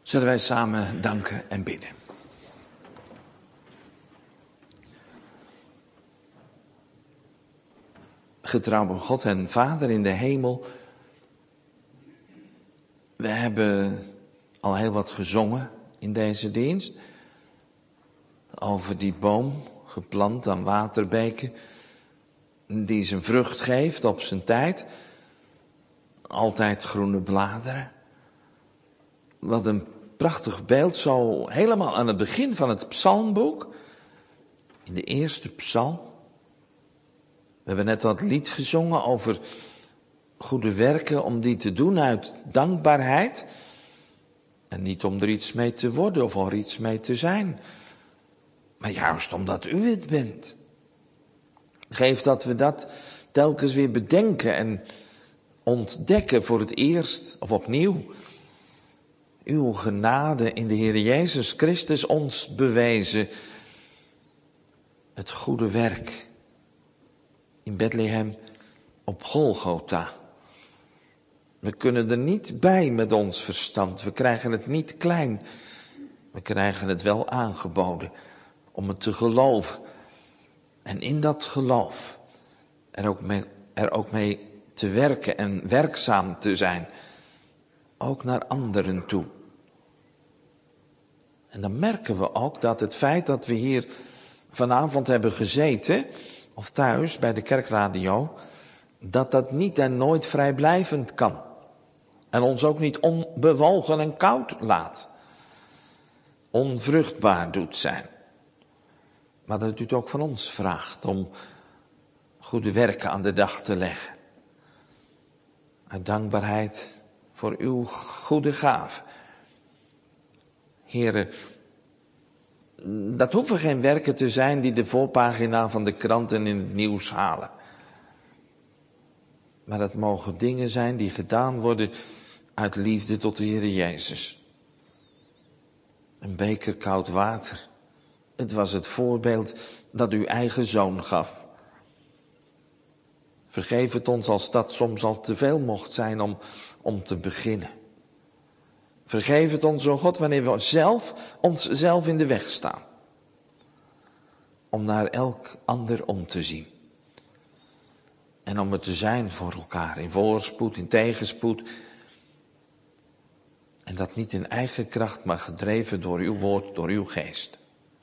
Zullen wij samen danken en bidden. Getrouwe God en Vader in de hemel, we hebben al heel wat gezongen in deze dienst. Over die boom, geplant aan waterbeken, die zijn vrucht geeft op zijn tijd. Altijd groene bladeren. Wat een prachtig beeld, zo helemaal aan het begin van het psalmboek. In de eerste psalm. We hebben net dat lied gezongen over goede werken, om die te doen uit dankbaarheid. En niet om er iets mee te worden of er iets mee te zijn. Maar juist omdat u het bent. Geef dat we dat telkens weer bedenken en ontdekken voor het eerst of opnieuw. Uw genade in de Heer Jezus Christus ons bewijzen. Het goede werk in Bethlehem op Golgotha. We kunnen er niet bij met ons verstand. We krijgen het niet klein. We krijgen het wel aangeboden om het te geloven. En in dat geloof er ook mee te werken en werkzaam te zijn. Ook naar anderen toe. En dan merken we ook dat het feit dat we hier vanavond hebben gezeten, of thuis bij de kerkradio, dat niet en nooit vrijblijvend kan. En ons ook niet onbewogen en koud laat. Onvruchtbaar doet zijn. Maar dat u het ook van ons vraagt om goede werken aan de dag te leggen. Uit dankbaarheid voor uw goede gave. Heren, dat hoeven geen werken te zijn die de voorpagina van de kranten in het nieuws halen. Maar dat mogen dingen zijn die gedaan worden uit liefde tot de Heer Jezus. Een beker koud water. Het was het voorbeeld dat uw eigen zoon gaf. Vergeef het ons als dat soms al te veel mocht zijn om te beginnen. Vergeef het ons, o God, wanneer we onszelf in de weg staan. Om naar elk ander om te zien. En om er te zijn voor elkaar, in voorspoed, in tegenspoed. En dat niet in eigen kracht, maar gedreven door uw woord, door uw geest.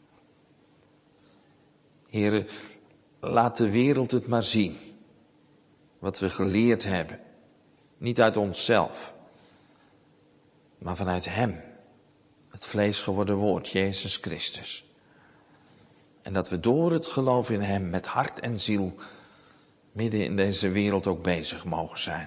Heren, laat de wereld het maar zien. Wat we geleerd hebben. Niet uit onszelf. Maar vanuit hem. Het vlees geworden woord, Jezus Christus. En dat we door het geloof in hem met hart en ziel midden in deze wereld ook bezig mogen zijn.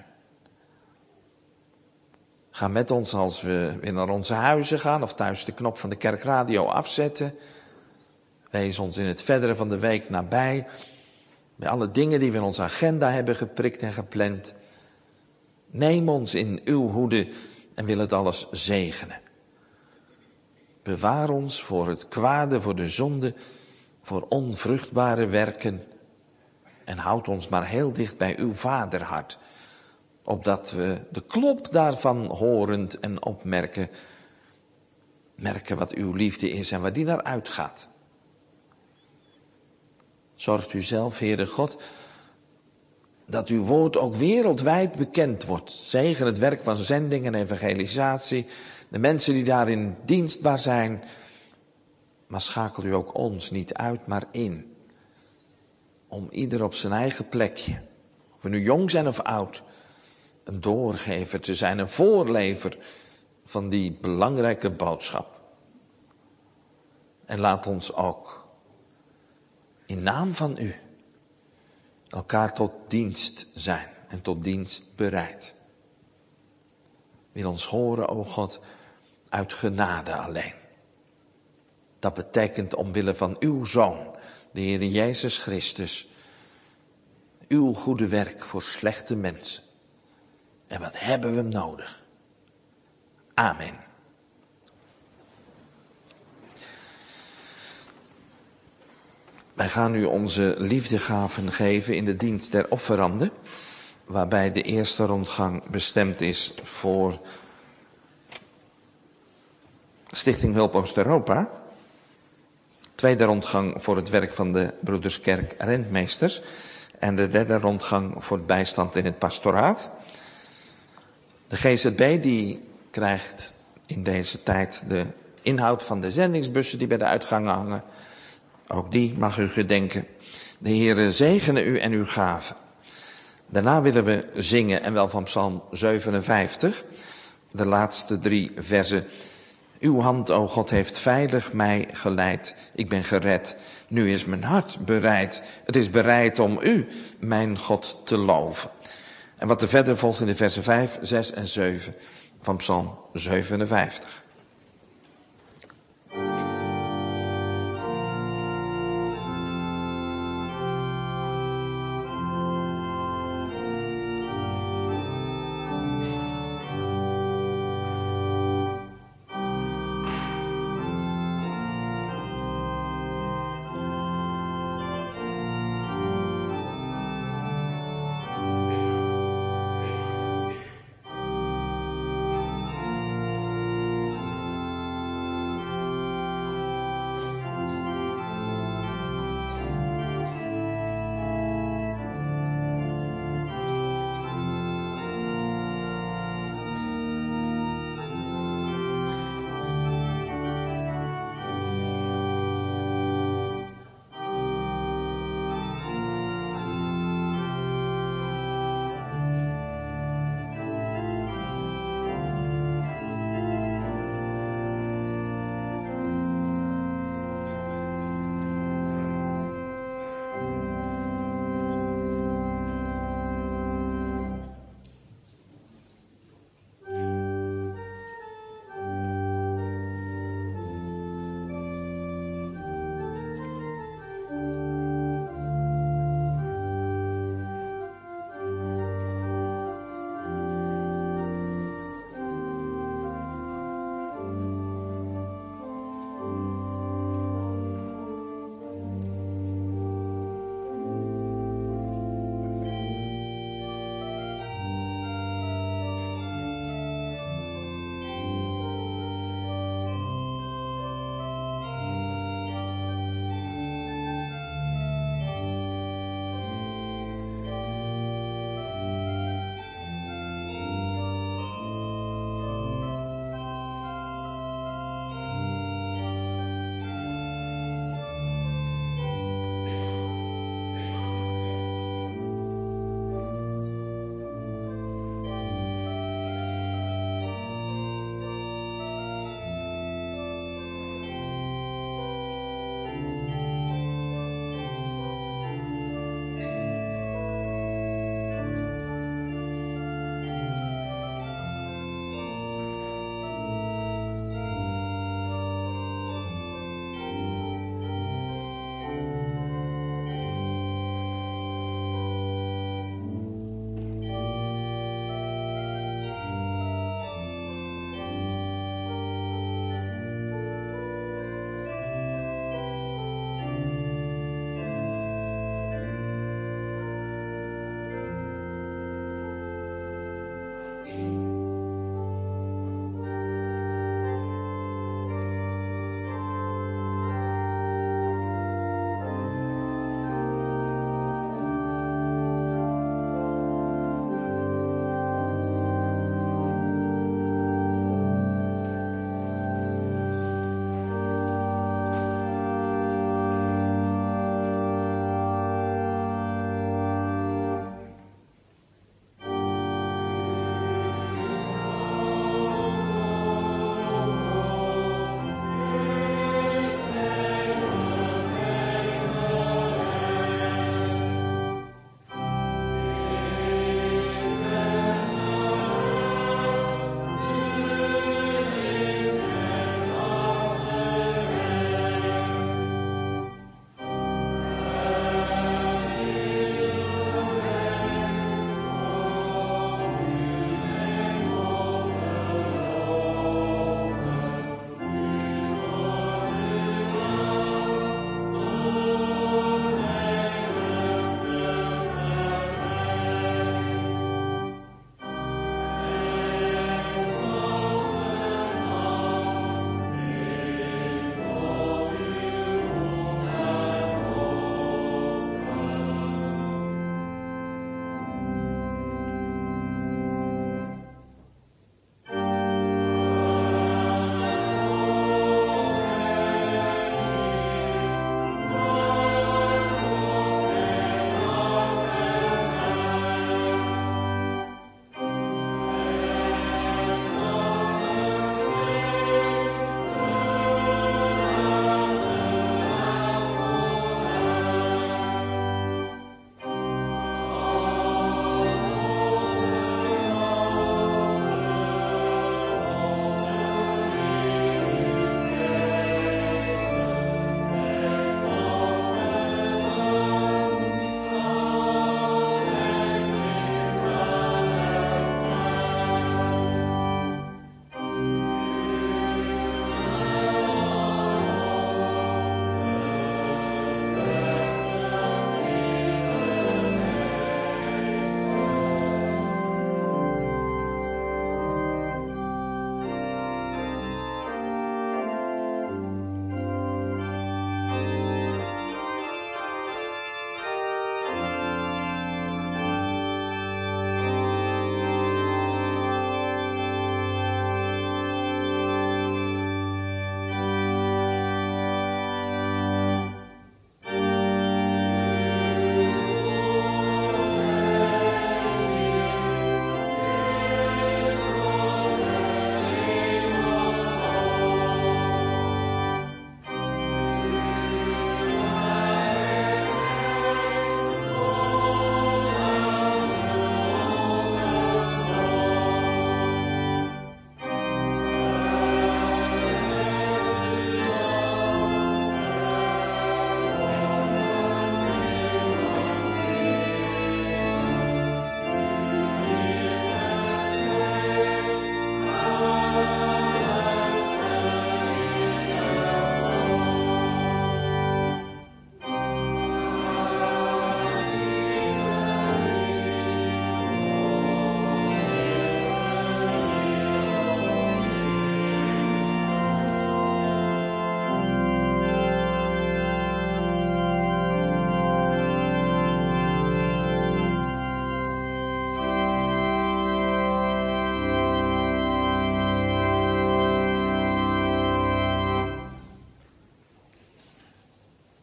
Ga met ons als we weer naar onze huizen gaan of thuis de knop van de kerkradio afzetten. Wees ons in het verdere van de week nabij. Bij alle dingen die we in onze agenda hebben geprikt en gepland. Neem ons in uw hoede en wil het alles zegenen. Bewaar ons voor het kwade, voor de zonde, voor onvruchtbare werken. En houd ons maar heel dicht bij uw vaderhart. Opdat we de klop daarvan horend en opmerken. Merken wat uw liefde is en waar die naar uitgaat. Zorgt u zelf, Heere God, dat uw woord ook wereldwijd bekend wordt. Zegen het werk van zending en evangelisatie. De mensen die daarin dienstbaar zijn. Maar schakel u ook ons niet uit, maar in. Om ieder op zijn eigen plekje, of we nu jong zijn of oud, een doorgever te zijn, een voorlever van die belangrijke boodschap. En laat ons ook in naam van u elkaar tot dienst zijn en tot dienst bereid. Wil ons horen, o God, uit genade alleen. Dat betekent omwille van uw Zoon, de Heer Jezus Christus, uw goede werk voor slechte mensen. En wat hebben we hem nodig? Amen. Wij gaan u onze liefdegaven geven in de dienst der offeranden, waarbij de eerste rondgang bestemd is voor Stichting Hulp Oost-Europa. Tweede rondgang voor het werk van de Broederskerk Rentmeesters. En de derde rondgang voor het bijstand in het pastoraat. De GZB die krijgt in deze tijd de inhoud van de zendingsbussen die bij de uitgangen hangen. Ook die mag u gedenken. De Heere zegene u en uw gaven. Daarna willen we zingen, en wel van Psalm 57, de laatste 3 verzen. Uw hand, o God, heeft veilig mij geleid. Ik ben gered. Nu is mijn hart bereid. Het is bereid om u, mijn God, te loven. En wat er verder volgt in de versen 5, 6 en 7 van Psalm 57.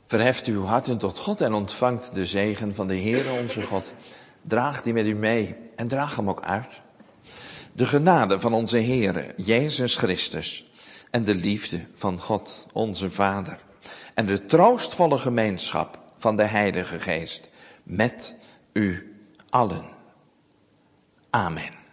Verheft uw harten tot God en ontvangt de zegen van de Heere onze God. Draag die met u mee en draag hem ook uit. De genade van onze Heere, Jezus Christus, en de liefde van God, onze Vader, en de troostvolle gemeenschap van de Heilige Geest, met u allen. Amen.